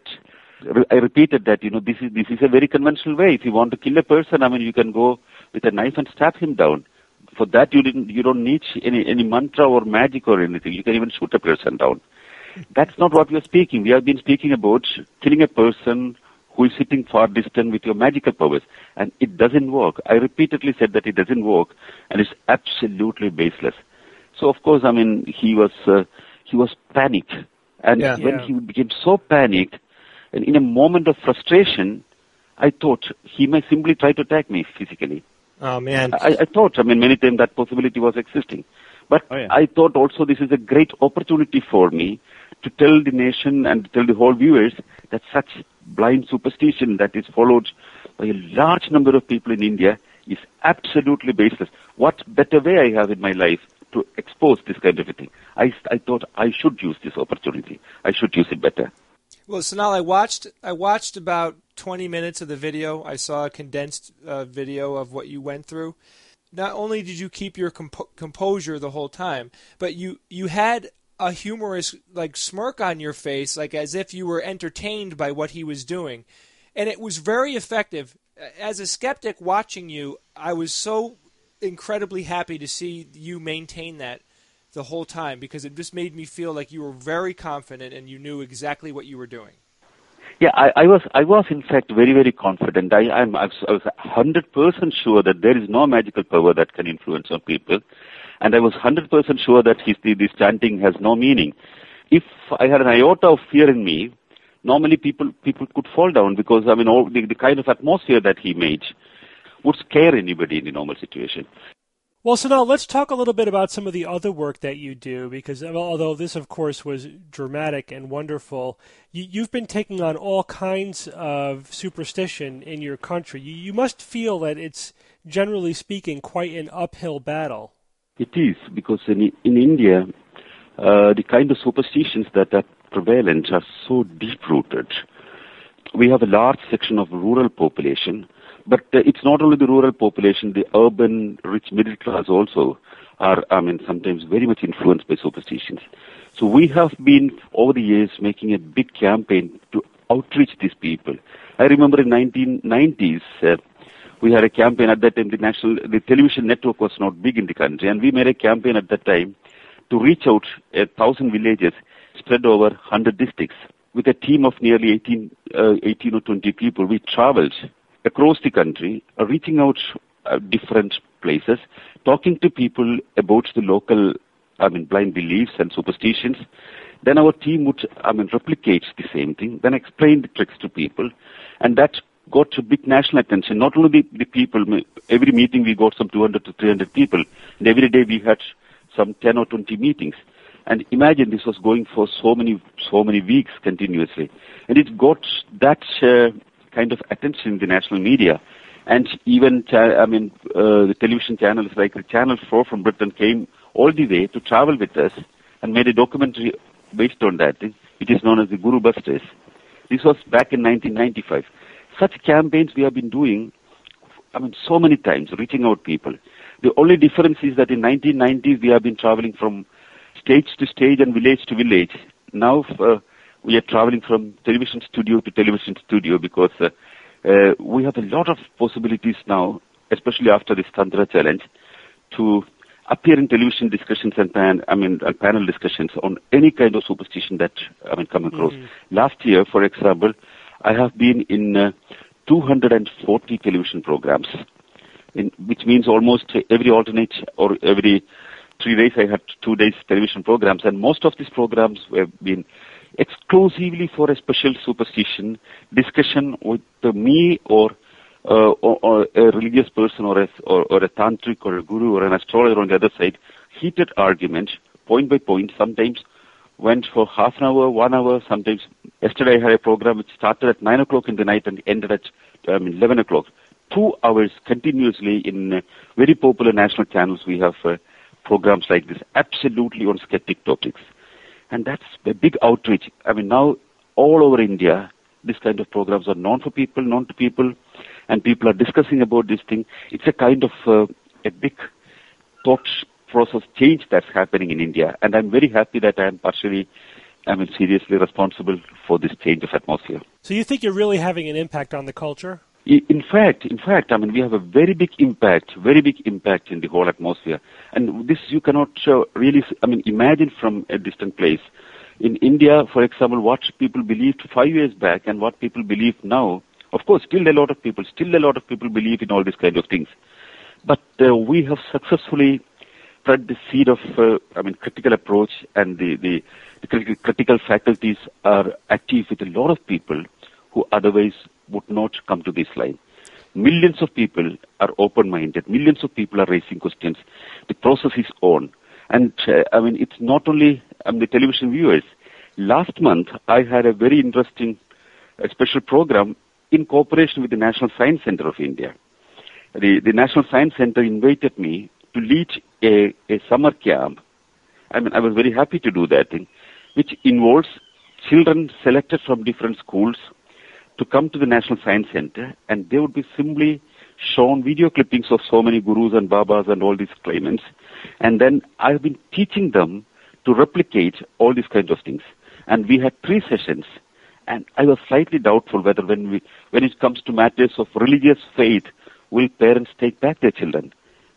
I repeated that you know this is this is a very conventional way. If you want to kill a person, I mean you can go with a knife and stab him down. For that, you didn't. You don't need any any mantra or magic or anything. You can even shoot a person down. That's not what we are speaking. We have been speaking about killing a person who is sitting far distant with your magical powers, and it doesn't work. I repeatedly said that it doesn't work, and it's absolutely baseless. So, of course, I mean, he was uh, he was panicked, and yeah. when Yeah. he became so panicked, and in a moment of frustration, I thought he may simply try to attack me physically. Oh, man. I, I thought, I mean, many times that possibility was existing. But Oh, yeah. I thought also this is a great opportunity for me to tell the nation and tell the whole viewers that such blind superstition that is followed by a large number of people in India is absolutely baseless. What better way I have in my life to expose this kind of a thing? I, I thought I should use this opportunity. I should use it better. Well, Sonal, I watched I watched about twenty minutes of the video. I saw a condensed uh, video of what you went through. Not only did you keep your compo- composure the whole time, but you, you had a humorous like smirk on your face, like as if you were entertained by what he was doing. And it was very effective. As a skeptic watching you, I was so incredibly happy to see you maintain that the whole time, because it just made me feel like you were very confident and you knew exactly what you were doing. Yeah, I, I was, I was in fact very, very confident. I, I'm, I was one hundred percent sure that there is no magical power that can influence on people, and I was one hundred percent sure that his, this chanting has no meaning. If I had an iota of fear in me, normally people, people could fall down, because I mean, all the, the kind of atmosphere that he made would scare anybody in a normal situation. Well, so now let's talk a little bit about some of the other work that you do, because although this, of course, was dramatic and wonderful, you, you've been taking on all kinds of superstition in your country. You, you must feel that it's, generally speaking, quite an uphill battle. It is, because in, in India, uh, the kind of superstitions that are prevalent are so deep-rooted. We have a large section of rural population. But uh, it's not only the rural population, the urban, rich middle class also are, I mean, sometimes very much influenced by superstitions. So we have been, over the years, making a big campaign to outreach these people. I remember in nineteen nineties, uh, we had a campaign at that time, the national, the television network was not big in the country, and we made a campaign at that time to reach out a thousand villages spread over one hundred districts. With a team of nearly eighteen, uh, eighteen or twenty people, we traveled across the country, uh, reaching out uh, different places, talking to people about the local, I mean, blind beliefs and superstitions. Then our team would, I mean, replicate the same thing, then explain the tricks to people, and that got a big national attention. Not only the, the people, every meeting we got some two hundred to three hundred people, and every day we had some ten or twenty meetings. And imagine this was going for so many, so many weeks continuously, and it got that uh, kind of attention in the national media. And even, cha- I mean, uh, the television channels like the Channel four from Britain came all the way to travel with us and made a documentary based on that, which is known as the Guru Busters. This was back in nineteen ninety-five. Such campaigns we have been doing, I mean, so many times, reaching out people. The only difference is that in nineteen nineties we have been traveling from stage to stage and village to village. Now, uh, we are traveling from television studio to television studio, because uh, uh, we have a lot of possibilities now, especially after this Tantra challenge, to appear in television discussions and pan, I mean, and panel discussions on any kind of superstition that I mean come across. Mm-hmm. Last year, for example, I have been in uh, two hundred forty television programs, in, which means almost every alternate or every three days I had two days television programs, and most of these programs have been exclusively for a special superstition discussion with uh, me or, uh, or or a religious person or a, or, or a tantric or a guru or an astrologer on the other side. Heated argument, point by point, sometimes went for half an hour, one hour, sometimes. Yesterday I had a program which started at nine o'clock in the night and ended at um, eleven o'clock. Two hours continuously in uh, very popular national channels. We have uh, programs like this, absolutely on skeptic topics. And that's a big outreach. I mean, now all over India, this kind of programs are known for people, known to people, and people are discussing about this thing. It's a kind of uh, a big thought process change that's happening in India. And I'm very happy that I'm partially, I mean, seriously responsible for this change of atmosphere. So you think you're really having an impact on the culture? In fact, in fact, I mean, we have a very big impact, very big impact in the whole atmosphere. And this you cannot uh, really, I mean, imagine from a distant place. In India, for example, what people believed five years back and what people believe now, of course, still a lot of people, still a lot of people believe in all these kind of things. But uh, we have successfully spread the seed of, uh, I mean, critical approach, and the, the, the critical, critical faculties are active with a lot of people who otherwise would not come to this line. Millions of people are open-minded. Millions of people are raising questions. The process is on. And, uh, I mean, it's not only um, the television viewers. Last month, I had a very interesting uh, special program in cooperation with the National Science Center of India. The, the National Science Center invited me to lead a, a summer camp. I mean, I was very happy to do that thing, which involves children selected from different schools to come to the National Science Center, and they would be simply shown video clippings of so many gurus and babas and all these claimants. And then I've been teaching them to replicate all these kinds of things. And we had three sessions, and I was slightly doubtful whether when we, when it comes to matters of religious faith, will parents take back their children?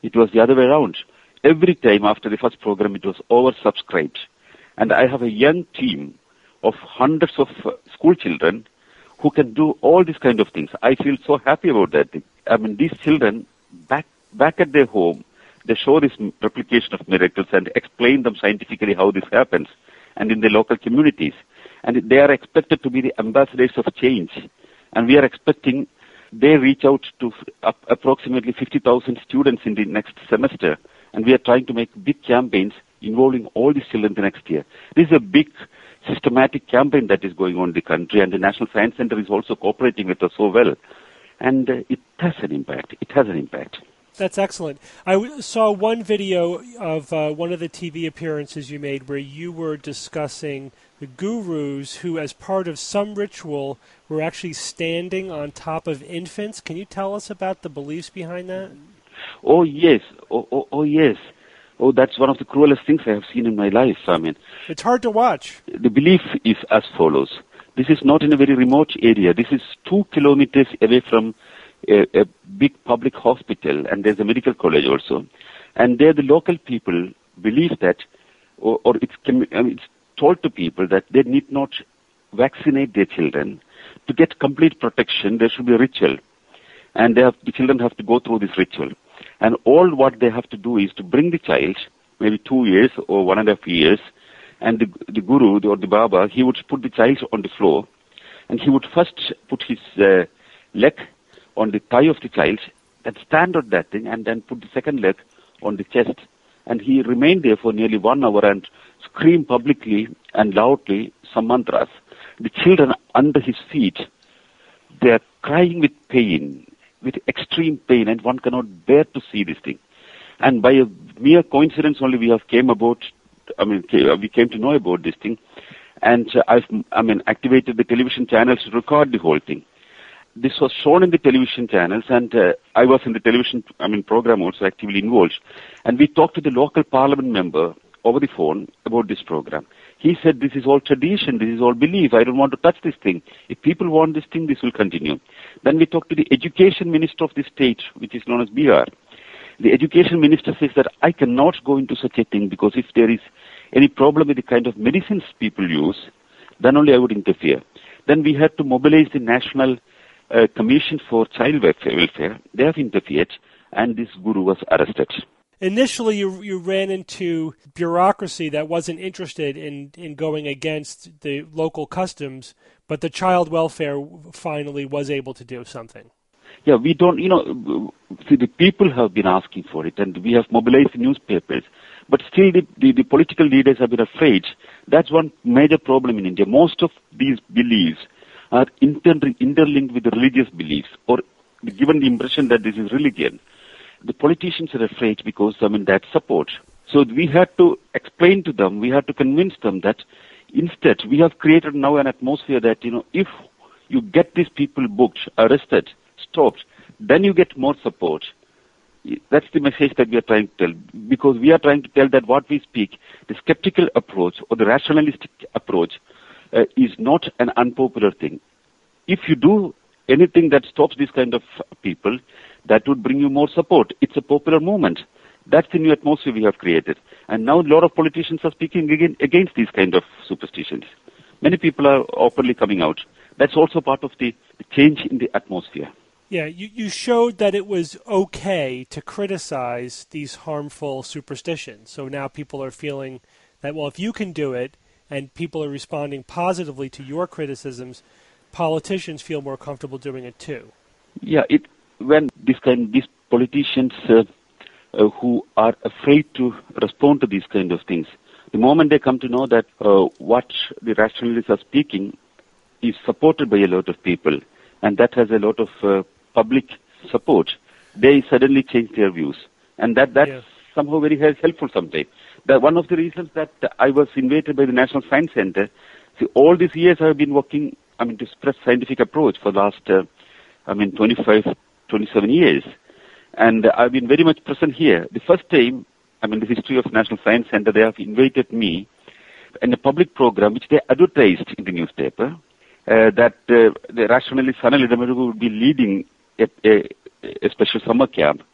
it was the other way around. Every time after the first program, it was oversubscribed. And I have a young team of hundreds of uh, school children who can do all these kind of things. I feel so happy about that. I mean, these children, back back at their home, they show this replication of miracles and explain them scientifically how this happens, and in the local communities. And they are expected to be the ambassadors of change. And we are expecting they reach out to uh, approximately fifty thousand students in the next semester. And we are trying to make big campaigns involving all these children the next year. This is a big systematic campaign that is going on in the country, and the National Science Center is also cooperating with us so well. And uh, it has an impact. It has an impact. That's excellent. I w- saw one video of uh, one of the T V appearances you made where you were discussing the gurus who, as part of some ritual, were actually standing on top of infants. Can you tell us about the beliefs behind that? Oh, yes. Oh, oh, oh, yes. Oh, that's one of the cruelest things I have seen in my life. I mean, it's hard to watch. The belief is as follows. This is not in a very remote area. This is two kilometers away from a, a big public hospital, and there's a medical college also. And there the local people believe that, or, or it's, I mean, it's told to people that they need not vaccinate their children. To get complete protection, there should be a ritual. And they have, the children have to go through this ritual. And all what they have to do is to bring the child, maybe two years or one and a half years, and the, the guru or the Baba, he would put the child on the floor, and he would first put his uh, leg on the thigh of the child, then stand on that thing, and then put the second leg on the chest. And he remained there for nearly one hour and screamed publicly and loudly some mantras. The children under his feet, they are crying with pain, with extreme pain, and one cannot bear to see this thing. And by a mere coincidence only we have came about, I mean, we came to know about this thing, and uh, I've, I mean, activated the television channels to record the whole thing. This was shown in the television channels, and uh, I was in the television, I mean, program also actively involved. And we talked to the local parliament member over the phone about this program. He said, this is all tradition, this is all belief, I don't want to touch this thing. If people want this thing, this will continue. Then we talked to the education minister of the state, which is known as Bihar. The education minister says that I cannot go into such a thing because if there is any problem with the kind of medicines people use, then only I would interfere. Then we had to mobilize the National uh, Commission for Child Welfare. They have interfered, and this guru was arrested. Initially, you you ran into bureaucracy that wasn't interested in, in going against the local customs, but the child welfare finally was able to do something. Yeah, we don't, you know, see, the people have been asking for it, and we have mobilized the newspapers, but still the, the, the political leaders have been afraid. That's one major problem in India. Most of these beliefs are inter- interlinked with the religious beliefs, or given the impression that this is religion. The politicians are afraid because, I mean, that support. So we had to explain to them, we had to convince them that instead we have created now an atmosphere that, you know, if you get these people booked, arrested, stopped, then you get more support. That's the message that we are trying to tell, because we are trying to tell that what we speak, the skeptical approach or the rationalistic approach uh, is not an unpopular thing. If you do anything that stops this kind of people, that would bring you more support. It's a popular movement. That's the new atmosphere we have created. And now a lot of politicians are speaking again against these kind of superstitions. Many people are openly coming out. That's also part of the, the change in the atmosphere. Yeah, you, you showed that it was okay to criticize these harmful superstitions. So now people are feeling that, well, if you can do it and people are responding positively to your criticisms, politicians feel more comfortable doing it too. Yeah, it when this kind, these politicians uh, uh, who are afraid to respond to these kind of things, the moment they come to know that uh, what the rationalists are speaking is supported by a lot of people, and that has a lot of uh, public support, they suddenly change their views. And that that's yeah. somehow very helpful sometimes. That one of the reasons that I was invited by the National Science Center, see, all these years I have been working, I mean, to express scientific approach for the last, uh, I mean, twenty-five, twenty-seven years. And uh, I've been very much present here. The first time, I mean, the history of National Science Center, they have invited me in a public program which they advertised in the newspaper, uh, that uh, the rationalist Sanal Idamarugu would be leading a, a, a special summer camp.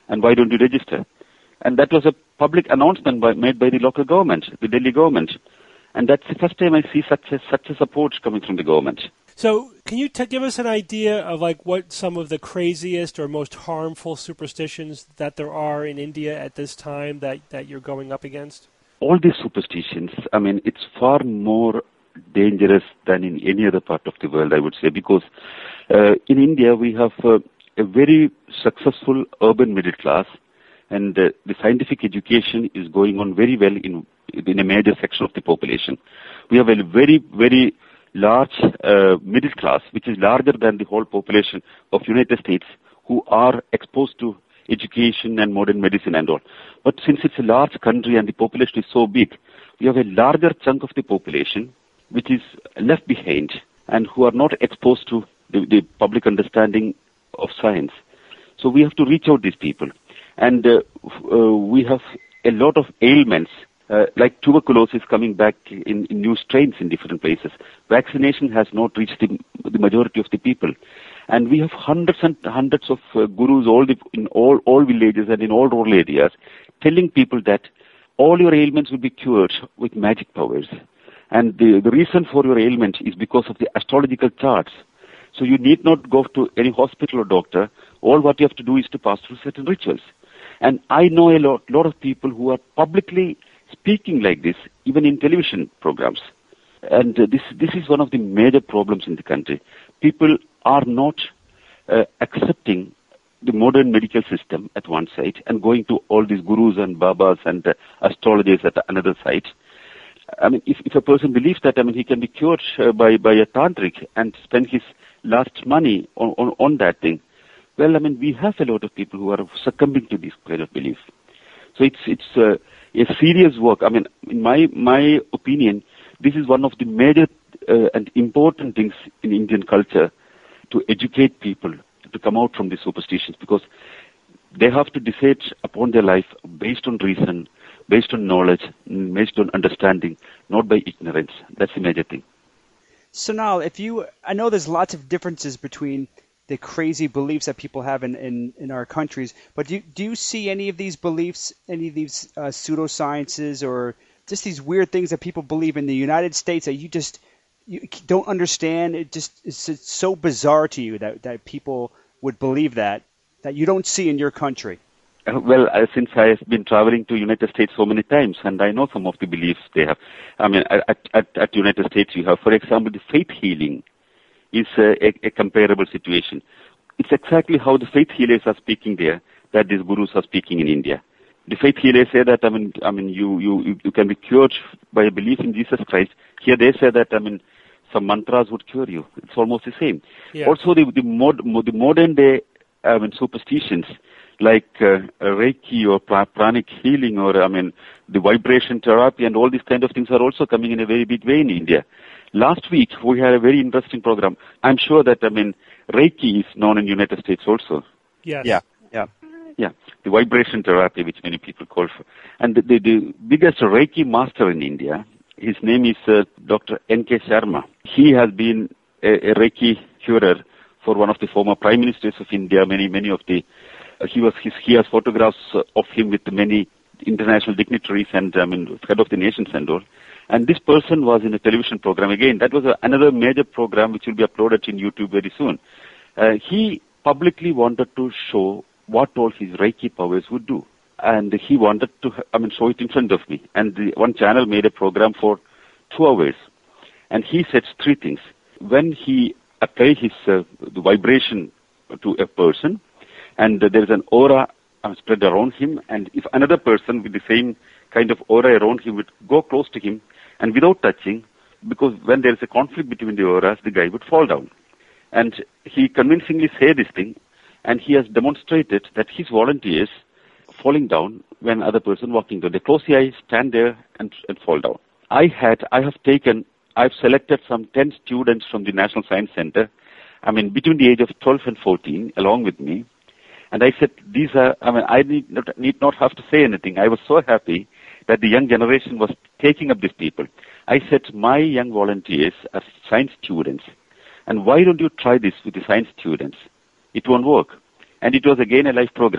And why don't you register? And that was a public announcement by, made by the local government, the Delhi government. And that's the first time I see such a, such a support coming from the government. So can you t- give us an idea of like what some of the craziest or most harmful superstitions that there are in India at this time that, that you're going up against? All these superstitions, I mean, it's far more dangerous than in any other part of the world, I would say, because uh, in India we have uh, a very successful urban middle class, and uh, the scientific education is going on very well in in a major section of the population. We have a very, very large uh, middle class, which is larger than the whole population of United States, who are exposed to education and modern medicine and all. But since it's a large country and the population is so big, we have a larger chunk of the population which is left behind and who are not exposed to the, the public understanding of science. So we have to reach out these people. And uh, uh, we have a lot of ailments, uh, like tuberculosis coming back in, in new strains in different places. Vaccination has not reached the, the majority of the people. And we have hundreds and hundreds of uh, gurus all the, in all, all villages and in all rural areas telling people that all your ailments will be cured with magic powers. And the, the reason for your ailment is because of the astrological charts. So you need not go to any hospital or doctor. All what you have to do is to pass through certain rituals. And I know a lot, lot of people who are publicly speaking like this, even in television programs. And uh, this, this is one of the major problems in the country. People are not uh, accepting the modern medical system at one side and going to all these gurus and babas and uh, astrologers at another side. I mean, if, if a person believes that, I mean, he can be cured uh, by, by a tantric and spend his last money on, on, on that thing, well, I mean, we have a lot of people who are succumbing to this kind of belief. So it's it's uh, a serious work. I mean, in my my opinion, this is one of the major uh, and important things in Indian culture, to educate people to come out from these superstitions, because they have to decide upon their life based on reason, based on knowledge, based on understanding, not by ignorance. That's the major thing. So now, if you, I know there's lots of differences between the crazy beliefs that people have in, in, in our countries, but do you, do you see any of these beliefs, any of these uh, pseudosciences or just these weird things that people believe in the United States that you just you don't understand? It just it's, it's so bizarre to you that, that people would believe that, that you don't see in your country. Uh, well, uh, since I have been traveling to United States so many times, and I know some of the beliefs they have. I mean, at, at, at United States, you have, for example, the faith healing is uh, a, a comparable situation. It's exactly how the faith healers are speaking there that these gurus are speaking in India. The faith healers say that, I mean, I mean, you, you, you can be cured by a belief in Jesus Christ. Here they say that, I mean, some mantras would cure you. It's almost the same. Yeah. Also, the, the, mod, the modern day, I mean, superstitions, like uh, Reiki or pranic healing, or I mean the vibration therapy and all these kind of things are also coming in a very big way in India. Last week we had a very interesting program. I'm sure that I mean Reiki is known in United States also. Yes. Yeah. Yeah. Yeah. The vibration therapy, which many people call for. And the, the, the biggest Reiki master in India, his name is uh, Doctor N K Sharma. He has been a, a Reiki curer for one of the former prime ministers of India. Many, many of the Uh, he was his, he has photographs uh, of him with many international dignitaries and I mean head of the nations and all. And this person was in a television program again. That was a, another major program which will be uploaded in YouTube very soon. Uh, he publicly wanted to show what all his Reiki powers would do, and he wanted to I mean show it in front of me. And the one channel made a program for two hours, and he said three things. When he applied his uh, the vibration to a person, and uh, there is an aura uh, spread around him, and if another person with the same kind of aura around him would go close to him and without touching, because when there is a conflict between the auras, the guy would fall down. And he convincingly said this thing, and he has demonstrated that his volunteers falling down when other person walking down. They close the eyes, stand there, and, and fall down. I had, I have taken, I've selected some ten students from the National Science Center, I mean, between the age of twelve and fourteen, along with me. And I said, these are, I mean, I need not, need not have to say anything. I was so happy that the young generation was taking up these people. I said, my young volunteers are science students, and why don't you try this with the science students? It won't work. And it was again a live program.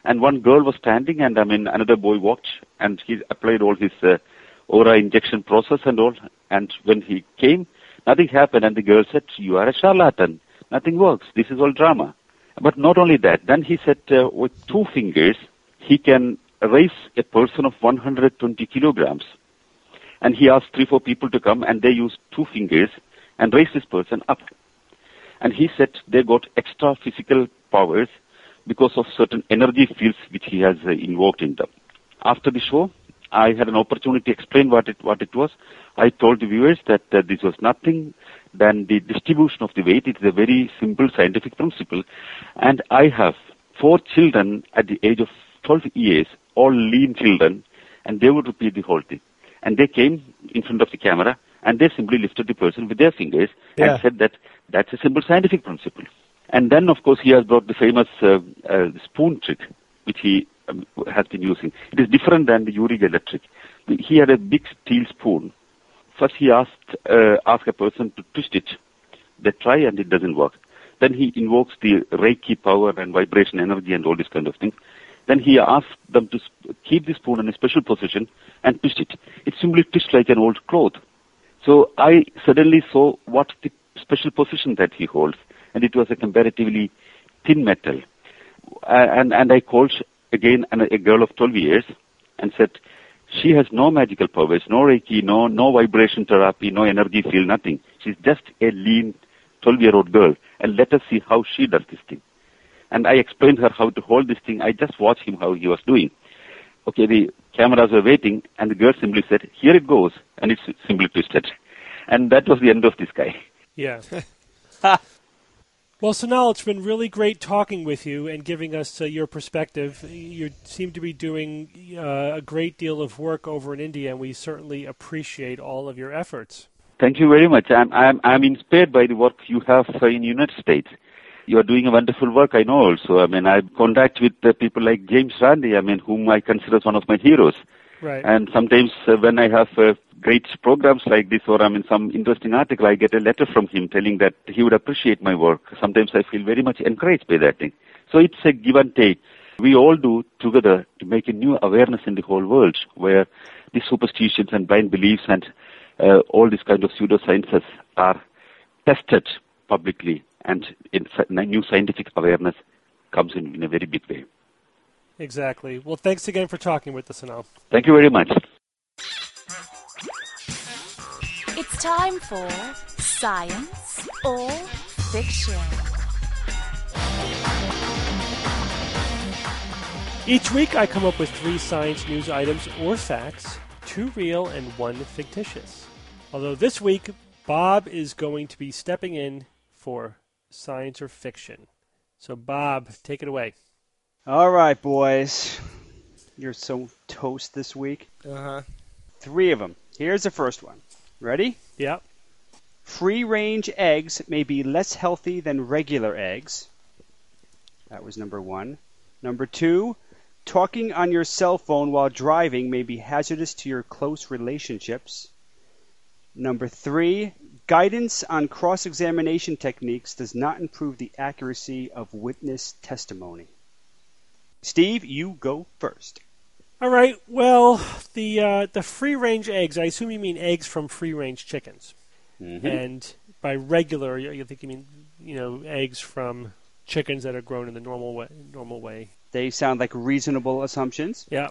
And one girl was standing, and I mean, another boy walked, and he applied all his uh, aura injection process and all. And when he came, nothing happened, and the girl said, "You are a charlatan. Nothing works. This is all drama." But not only that, then he said, uh, with two fingers, he can raise a person of one hundred twenty kilograms. And he asked three, four people to come, and they used two fingers and raised this person up. And he said they got extra physical powers because of certain energy fields which he has uh, invoked in them. After the show, I had an opportunity to explain what it what it was. I told the viewers that uh, this was nothing than the distribution of the weight. It's a very simple scientific principle. And I have four children at the age of twelve years, all lean children, and they would repeat the whole thing. And they came in front of the camera, and they simply lifted the person with their fingers Yeah. and said that that's a simple scientific principle. And then, of course, he has brought the famous uh, uh, spoon trick, which he um, has been using. It is different than the Uri Geller trick. He had a big steel spoon. First, he asked uh, asked a person to twist it. They try, and it doesn't work. Then he invokes the Reiki power and vibration energy and all these kind of things. Then he asked them to sp- keep the spoon in a special position and twist it. It simply twists like an old cloth. So I suddenly saw what the special position that he holds, and it was a comparatively thin metal. Uh, and, and I called again an, a girl of twelve years and said, she has no magical powers, no Reiki, no, no vibration therapy, no energy field, nothing. She's just a lean twelve-year-old girl, and let us see how she does this thing. And I explained her how to hold this thing. I just watched him how he was doing. Okay, the cameras were waiting, and the girl simply said, "Here it goes," and it's simply twisted. And that was the end of this guy. Yeah. Well, Sonal, it's been really great talking with you and giving us uh, your perspective. You seem to be doing uh, a great deal of work over in India, and we certainly appreciate all of your efforts. Thank you very much. I'm, I'm, I'm inspired by the work you have uh, in the United States. You are doing a wonderful work, I know also. I mean, I contact with uh, people like James Randi, I mean, whom I consider as one of my heroes. Right. And sometimes uh, when I have uh, great programs like this, or I mean some interesting article, I get a letter from him telling that he would appreciate my work. Sometimes I feel very much encouraged by that thing. So it's a give and take. We all do together to make a new awareness in the whole world, where the superstitions and blind beliefs and uh, all these kind of pseudosciences are tested publicly, and in, new scientific awareness comes in in a very big way. Exactly. Well, thanks again for talking with us, Sonal. Thank you very much. It's time for Science or Fiction. Each week I come up with three science news items or facts, two real and one fictitious. Although this week, Bob is going to be stepping in for Science or Fiction. So, Bob, take it away. All right, boys. You're so toast this week. Uh-huh. Three of them. Here's the first one. Ready? Yep. Free-range eggs may be less healthy than regular eggs. That was number one. Number two, talking on your cell phone while driving may be hazardous to your close relationships. Number three, guidance on cross-examination techniques does not improve the accuracy of witness testimony. Steve, you go first. All right. Well, the uh, the free-range eggs, I assume you mean eggs from free-range chickens. Mm-hmm. And by regular, you you think you mean, you know, eggs from chickens that are grown in the normal way. Normal way. They sound like reasonable assumptions. Yeah.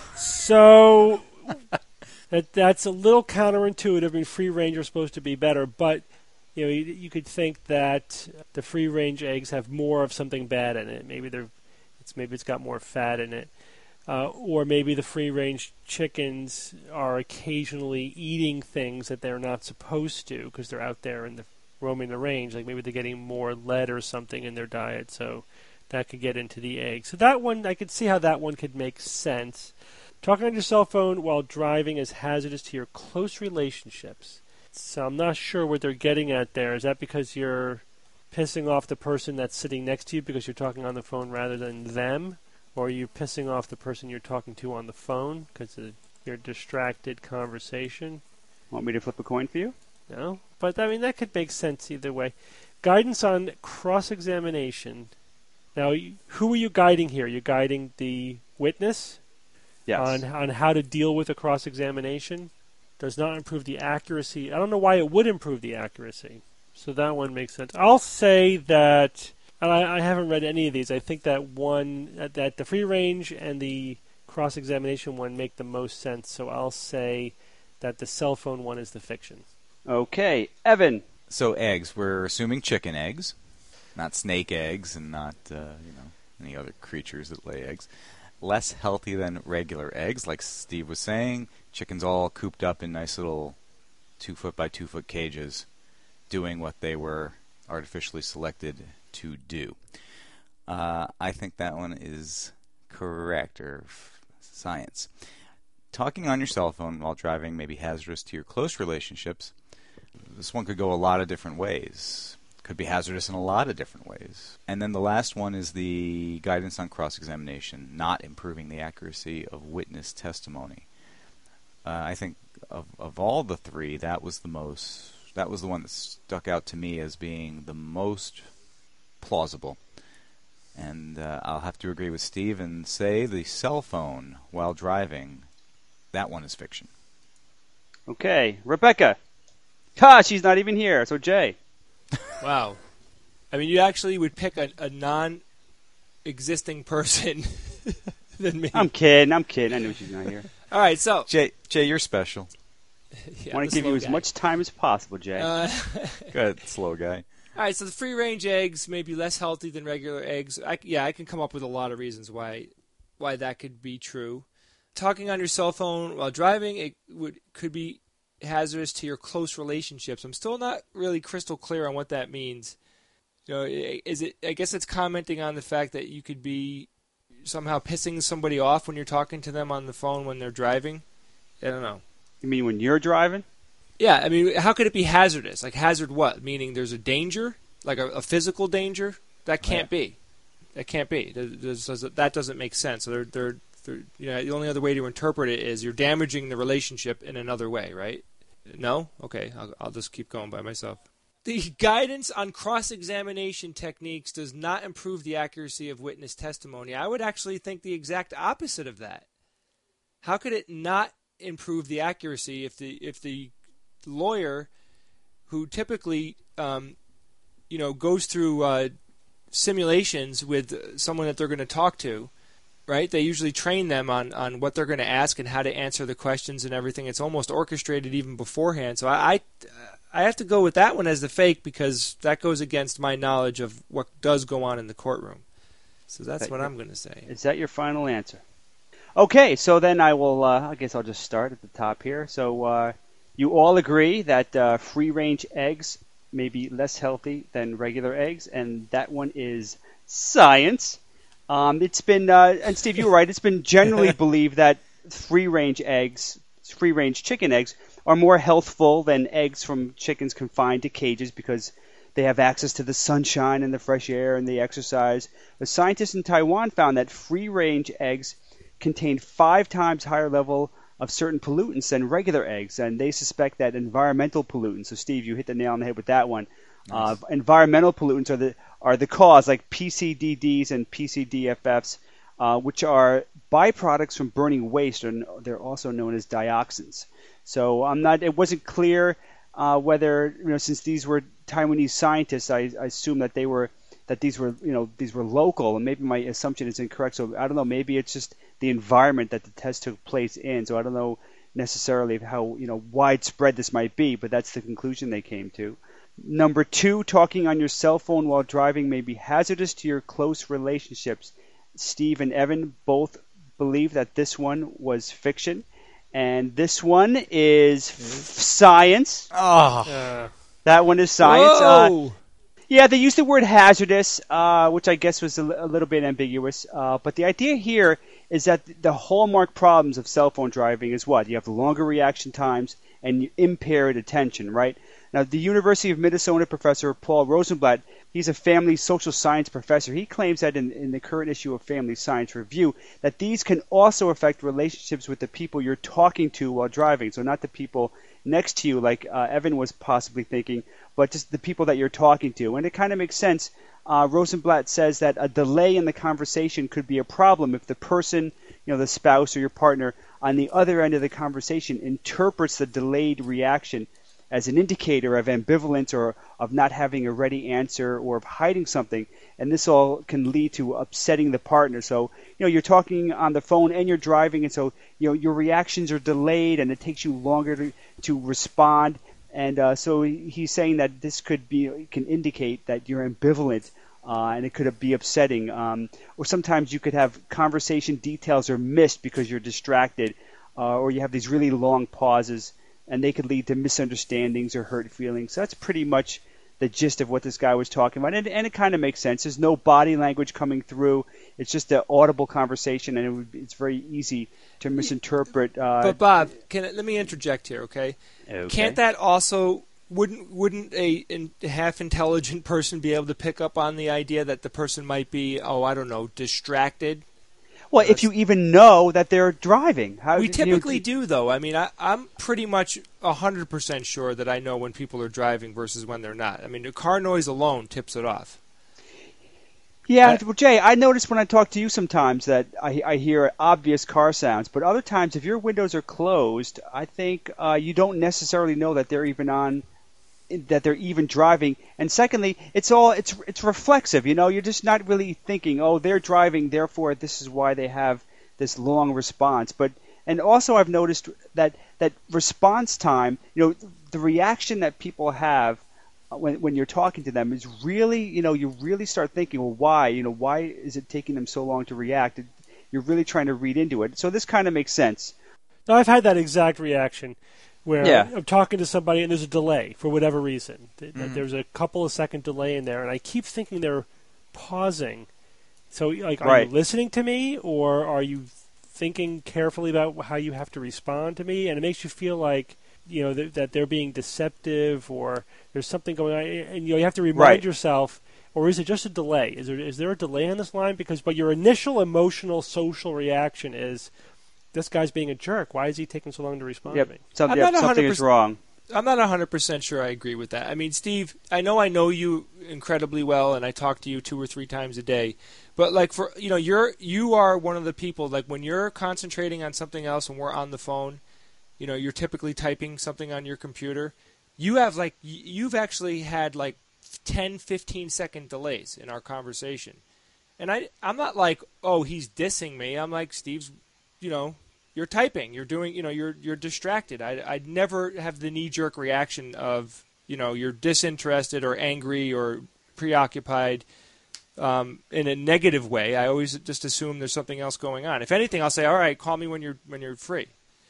So that that's a little counterintuitive. I mean, free-range are supposed to be better, but you know, you, you could think that the free-range eggs have more of something bad in it. Maybe they're it's maybe it's got more fat in it. Uh, or maybe the free-range chickens are occasionally eating things that they're not supposed to because they're out there in the roaming the range. Like maybe they're getting more lead or something in their diet, so that could get into the egg. So that one, I could see how that one could make sense. Talking on your cell phone while driving is hazardous to your close relationships. So I'm not sure what they're getting at there. Is that because you're pissing off the person that's sitting next to you because you're talking on the phone rather than them? Or are you pissing off the person you're talking to on the phone because of your distracted conversation? Want me to flip a coin for you? No, but I mean that could make sense either way. Guidance on cross-examination Now, who are you guiding here? You're guiding the witness Yes. on on how to deal with a cross-examination. Does not improve the accuracy. I don't know why it would improve the accuracy. So that one makes sense. I'll say that, and I, I haven't read any of these. I think that one, that the free range and the cross-examination one make the most sense. So I'll say that the cell phone one is the fiction. Okay, Evan. So eggs, we're assuming chicken eggs, not snake eggs, and not uh, you know any other creatures that lay eggs. Less healthy than regular eggs, like Steve was saying. Chickens all cooped up in nice little two foot by two foot cages, doing what they were artificially selected to do. Uh, I think that one is correct, or f- science. Talking on your cell phone while driving may be hazardous to your close relationships. This one could go a lot of different ways. Could be hazardous in a lot of different ways. And then the last one is the guidance on cross-examination, not improving the accuracy of witness testimony. Uh, I think of of all the three, that was the most, that was the one that stuck out to me as being the most plausible. And uh, I'll have to agree with Steve and say the cell phone while driving, that one is fiction. Okay, Rebecca. Ha, she's not even here. So Jay. Wow. I mean, you actually would pick a, a non-existing person than me. I'm kidding. I'm kidding. I knew she's not here. All right, so Jay, Jay, you're special. yeah, I want the to give you slow as guy. much time as possible, Jay. Uh, Go ahead, slow guy. all right, so the free-range eggs may be less healthy than regular eggs. I, yeah, I can come up with a lot of reasons why why that could be true. Talking on your cell phone while driving, it would could be hazardous to your close relationships. I'm still not really crystal clear on what that means. You know, is it? I guess it's commenting on the fact that you could be somehow pissing somebody off when you're talking to them on the phone when they're driving. I don't know. You mean when you're driving? Yeah, I mean, how could it be hazardous? Like hazard what? Meaning there's a danger, like a, a physical danger? That can't Yeah. be. That can't be. There's, there's, that doesn't make sense. So they're, they're, they're, you know, the only other way to interpret it is you're damaging the relationship in another way, right? No? Okay, I'll, I'll just keep going by myself. The guidance on cross-examination techniques does not improve the accuracy of witness testimony. I would actually think the exact opposite of that. How could it not improve the accuracy if the if the lawyer, who typically um, you know goes through uh, simulations with someone that they're going to talk to, right? They usually train them on, on what they're going to ask and how to answer the questions and everything. It's almost orchestrated even beforehand. So I, I, I have to go with that one as the fake because that goes against my knowledge of what does go on in the courtroom. So that's what I'm going to say. Is that your final answer? Okay, so then I will, uh, I guess I'll just start at the top here. So uh, you all agree that uh, free-range eggs may be less healthy than regular eggs, and that one is science. Um, it's been, uh, and Steve, you were right, it's been generally believed that free-range eggs, free-range chicken eggs, are more healthful than eggs from chickens confined to cages because they have access to the sunshine and the fresh air and the exercise. The scientists in Taiwan found that free-range eggs contain five times higher level of certain pollutants than regular eggs, and they suspect that environmental pollutants. So, Steve, you hit the nail on the head with that one. Nice. Uh, environmental pollutants are the are the cause, like P C D Ds and P C D F Fs, uh, which are byproducts from burning waste, and they're also known as dioxins. So, I'm not. It wasn't clear uh, whether, you know, since these were Taiwanese scientists, I, I assume that they were that these were, you know, these were local, and maybe my assumption is incorrect. So, I don't know. Maybe it's just the environment that the test took place in. So, I don't know necessarily how, you know, widespread this might be, but that's the conclusion they came to. Number two, talking on your cell phone while driving may be hazardous to your close relationships. Steve and Evan both believe that this one was fiction, and this one is f- science. Oh, Uh, That one is science. Whoa! Uh, yeah, they used the word hazardous, uh, which I guess was a, l- a little bit ambiguous. Uh, but the idea here is that the hallmark problems of cell phone driving is what? You have longer reaction times and impaired attention, right? Now, the University of Minnesota professor Paul Rosenblatt, he's a family social science professor. He claims that in, in the current issue of Family Science Review, that these can also affect relationships with the people you're talking to while driving. So not the people next to you, like uh, Evan was possibly thinking, but just the people that you're talking to. And it kind of makes sense. Uh, Rosenblatt says that a delay in the conversation could be a problem if the person, you know, the spouse or your partner on the other end of the conversation interprets the delayed reaction as an indicator of ambivalence or of not having a ready answer or of hiding something. And this all can lead to upsetting the partner. So, you know, you're talking on the phone and you're driving, and so, you know, your reactions are delayed and it takes you longer to, to respond. And uh, so he's saying that this could be can indicate that you're ambivalent, uh, and it could be upsetting. Um, or sometimes you could have conversation details are missed because you're distracted, uh, or you have these really long pauses, and they could lead to misunderstandings or hurt feelings. So that's pretty much the gist of what this guy was talking about, and, and it kind of makes sense. There's no body language coming through. It's just an audible conversation, and it would be, it's very easy to misinterpret. Uh, but Bob, can I, let me interject here, okay? okay? Can't that also wouldn't wouldn't a, a half intelligent person be able to pick up on the idea that the person might be, oh, I don't know, distracted? Well, if you even know that they're driving. How, we typically you know, do, though. I mean, I, I'm pretty much one hundred percent sure that I know when people are driving versus when they're not. I mean, the car noise alone tips it off. Yeah, well, Jay, I notice when I talk to you sometimes that I, I hear obvious car sounds, but other times if your windows are closed, I think uh, you don't necessarily know that they're even on, that they're even driving. And secondly, it's all it's it's reflexive. You know, you're just not really thinking, oh, they're driving, therefore this is why they have this long response. But and also I've noticed that that response time, you know, the reaction that people have when when you're talking to them is really, you know, you really start thinking, well, why? You know, why is it taking them so long to react? You're really trying to read into it. So this kind of makes sense. Now, I've had that exact reaction where yeah. I'm talking to somebody and there's a delay for whatever reason. Mm-hmm. There's a couple of second delay in there, and I keep thinking they're pausing. So, like, are right. you listening to me, or are you thinking carefully about how you have to respond to me? And it makes you feel like, you know, th- that they're being deceptive, or there's something going on, and you know, you have to remind right. yourself, or is it just a delay? Is there is there a delay on this line? Because, but your initial emotional social reaction is, this guy's being a jerk. Why is he taking so long to respond yep. to me? Something, yep, something is wrong. I'm not one hundred percent sure I agree with that. I mean, Steve, I know I know you incredibly well, and I talk to you two or three times a day. But like for you know, you're you are one of the people, like when you're concentrating on something else and we're on the phone, you know, you're typically typing something on your computer. You have like you've actually had like ten, fifteen second delays in our conversation. And I I'm not like, oh, he's dissing me. I'm like, Steve's, you know, you're typing, you're doing, you know, you're you're distracted. I I never have the knee jerk reaction of, you know, you're disinterested or angry or preoccupied um, in a negative way. I always just assume there's something else going on. If anything, I'll say, all right, call me when you're when you're free.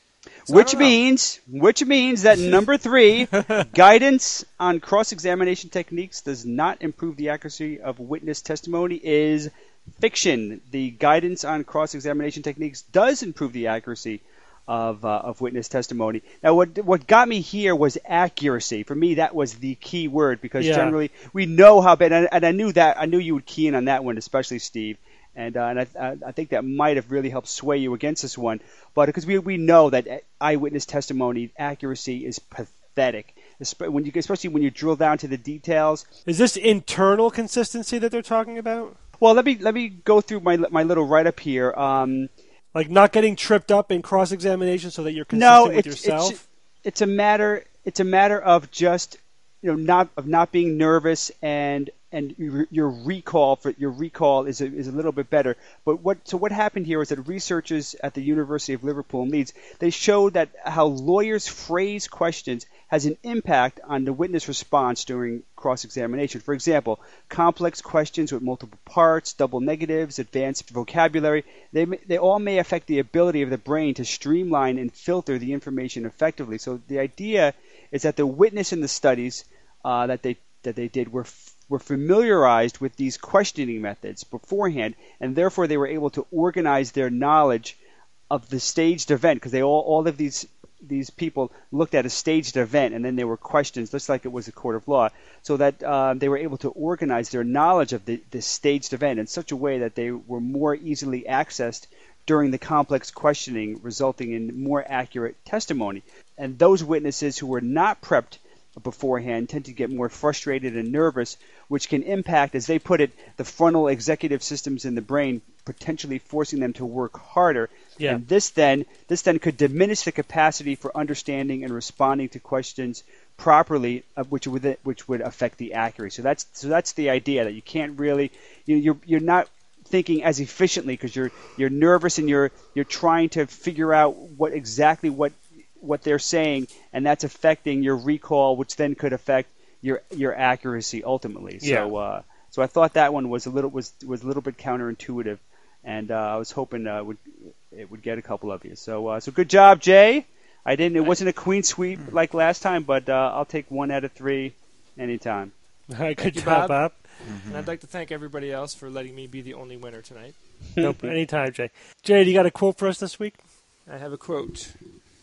So which means, which means that number three, guidance on cross-examination techniques does not improve the accuracy of witness testimony is fiction. The guidance on cross-examination techniques does improve the accuracy of uh, of witness testimony. Now, what what got me here was accuracy. For me, that was the key word, because yeah. generally we know how bad, and, and I knew that. I knew you would key in on that one, especially Steve. And, uh, and I, I think that might have really helped sway you against this one. But because we we know that eyewitness testimony accuracy is pathetic, when you, especially when you drill down to the details. Is this internal consistency that they're talking about? Well, let me let me go through my my little write-up here. Um, like not getting tripped up in cross-examination so that you're consistent no, with it's, yourself? It's, it's a matter it's a matter of just, you know, not of not being nervous, and and your, your recall for your recall is a, is a little bit better. But what so what happened here is that researchers at the University of Liverpool in Leeds, they showed that how lawyers phrase questions has an impact on the witness response during cross-examination. For example, complex questions with multiple parts, double negatives, advanced vocabulary, they they all may affect the ability of the brain to streamline and filter the information effectively. So the idea is that the witness in the studies uh, that they that they did were were familiarized with these questioning methods beforehand, and therefore they were able to organize their knowledge of the staged event, because they all all of these these people looked at a staged event, and then there were questions, just like it was a court of law, so that uh, they were able to organize their knowledge of the, the staged event in such a way that they were more easily accessed during the complex questioning, resulting in more accurate testimony. And those witnesses who were not prepped beforehand tend to get more frustrated and nervous, which can impact, as they put it, the frontal executive systems in the brain, potentially forcing them to work harder. Yeah. And this then this then could diminish the capacity for understanding and responding to questions properly, uh, which would which would affect the accuracy. So that's so that's the idea, that you can't really you, you're you're not thinking as efficiently because you're you're nervous and you're you're trying to figure out what exactly what what they're saying, and that's affecting your recall, which then could affect your your accuracy ultimately. Yeah. So uh, so I thought that one was a little was was a little bit counterintuitive, and uh, I was hoping uh, would it would get a couple of you. So uh, so good job, Jay. I didn't. It wasn't a clean sweep like last time, but uh, I'll take one out of three anytime. All right, good you, job, Bob. Bob. Mm-hmm. And I'd like to thank everybody else for letting me be the only winner tonight. Nope, anytime, Jay. Jay, do you got a quote for us this week? I have a quote.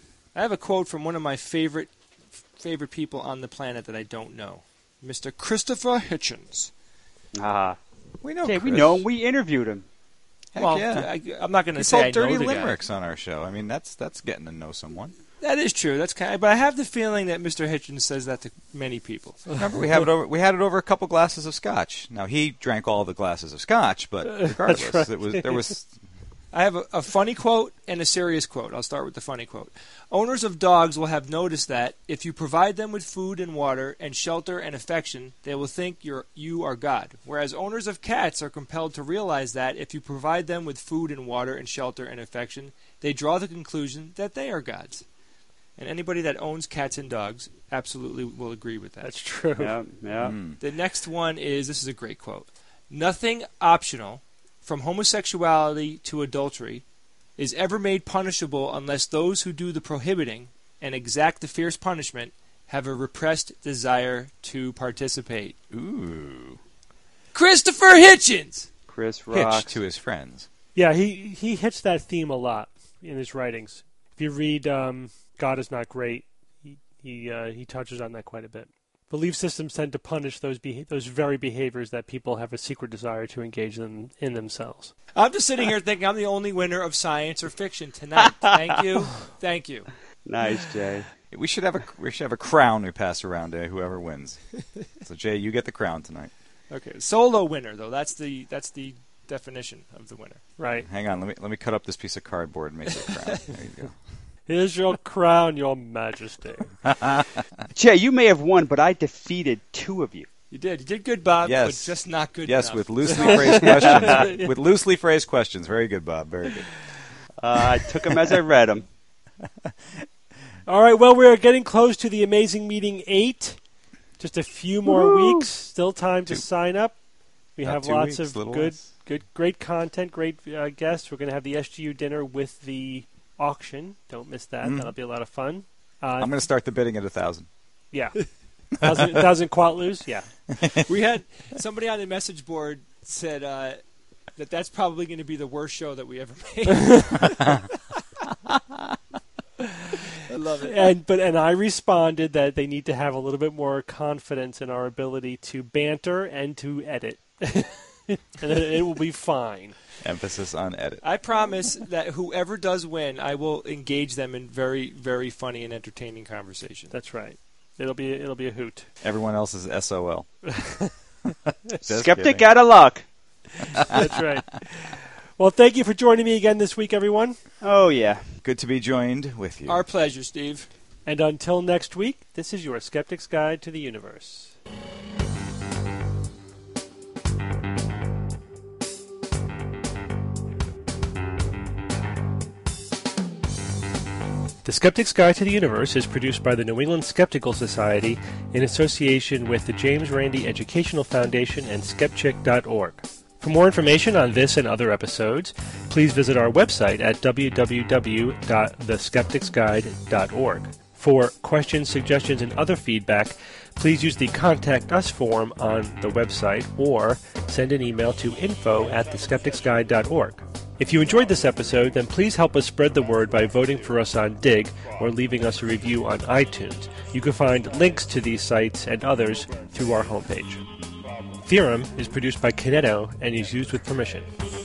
I have a quote from one of my favorite favorite people on the planet that I don't know, Mister Christopher Hitchens. Ah, We know. okay, we Chris. know him. We interviewed him. Heck well, yeah. I, I'm not going to He say I told know dirty the guy. limericks on our show. I mean, that's that's getting to know someone. That is true. That's kind of, but I have the feeling that Mister Hitchens says that to many people. Remember, we have it over. We had it over a couple glasses of scotch. Now he drank all the glasses of scotch, but regardless, right. it was there was. I have a, a funny quote and a serious quote. I'll start with the funny quote. Owners of dogs will have noticed that if you provide them with food and water and shelter and affection, they will think you're, you are God. Whereas owners of cats are compelled to realize that if you provide them with food and water and shelter and affection, they draw the conclusion that they are gods. And anybody that owns cats and dogs absolutely will agree with that. That's true. Yeah, yeah. Mm. The next one is, this is a great quote, nothing optional, from homosexuality to adultery, is ever made punishable unless those who do the prohibiting and exact the fierce punishment have a repressed desire to participate. Ooh. Christopher Hitchens! Chris rocks. Hitch to his friends. Yeah, he, he hits that theme a lot in his writings. If you read um, God is Not Great, he he, uh, he touches on that quite a bit. Belief systems tend to punish those beha- those very behaviors that people have a secret desire to engage in, in themselves. I'm just sitting here thinking I'm the only winner of science or fiction tonight. Thank you. Thank you. Nice, Jay. We should have a we should have a crown we pass around to whoever wins. So Jay, you get the crown tonight. Okay, solo winner though. That's the that's the definition of the winner. Right. Hang on, let me let me cut up this piece of cardboard and make it a crown. There you go. Here's your crown, your majesty. Jay, you may have won, but I defeated two of you. You did. You did good, Bob, Yes. but just not good Yes, enough. with loosely phrased questions. With loosely phrased questions. Very good, Bob. Very good. Uh, I took them as I read them. All right, well, we're getting close to the Amazing Meeting eight. Just a few more Woo! weeks. Still time to Two- sign up. We Not have two lots weeks, of little good, less. good, great content, great uh, guests. We're going to have the S G U dinner with the auction. Don't miss that. Mm. That'll be a lot of fun. Uh, I'm going to start the bidding at a thousand. yeah. Thousand, thousand quatloos? Yeah. We had somebody on the message board said uh, that that's probably going to be the worst show that we ever made. I love it. And but and I responded that they need to have a little bit more confidence in our ability to banter and to edit. And it, it will be fine. Emphasis on edit. I promise that whoever does win, I will engage them in very, very funny and entertaining conversation. That's right. It'll be it'll be a hoot. Everyone else is S O L. Just Skeptic kidding. out of luck. That's right. Well, thank you for joining me again this week, everyone. Oh, yeah. Good to be joined with you. Our pleasure, Steve. And until next week, this is your Skeptic's Guide to the Universe. The Skeptic's Guide to the Universe is produced by the New England Skeptical Society in association with the James Randi Educational Foundation and Skepchick dot org. For more information on this and other episodes, please visit our website at w w w dot the skeptics guide dot org. For questions, suggestions, and other feedback, please use the Contact Us form on the website or send an email to info at the skeptics guide dot org. If you enjoyed this episode, then please help us spread the word by voting for us on Dig or leaving us a review on iTunes. You can find links to these sites and others through our homepage. Theorem is produced by Kineto and is used with permission.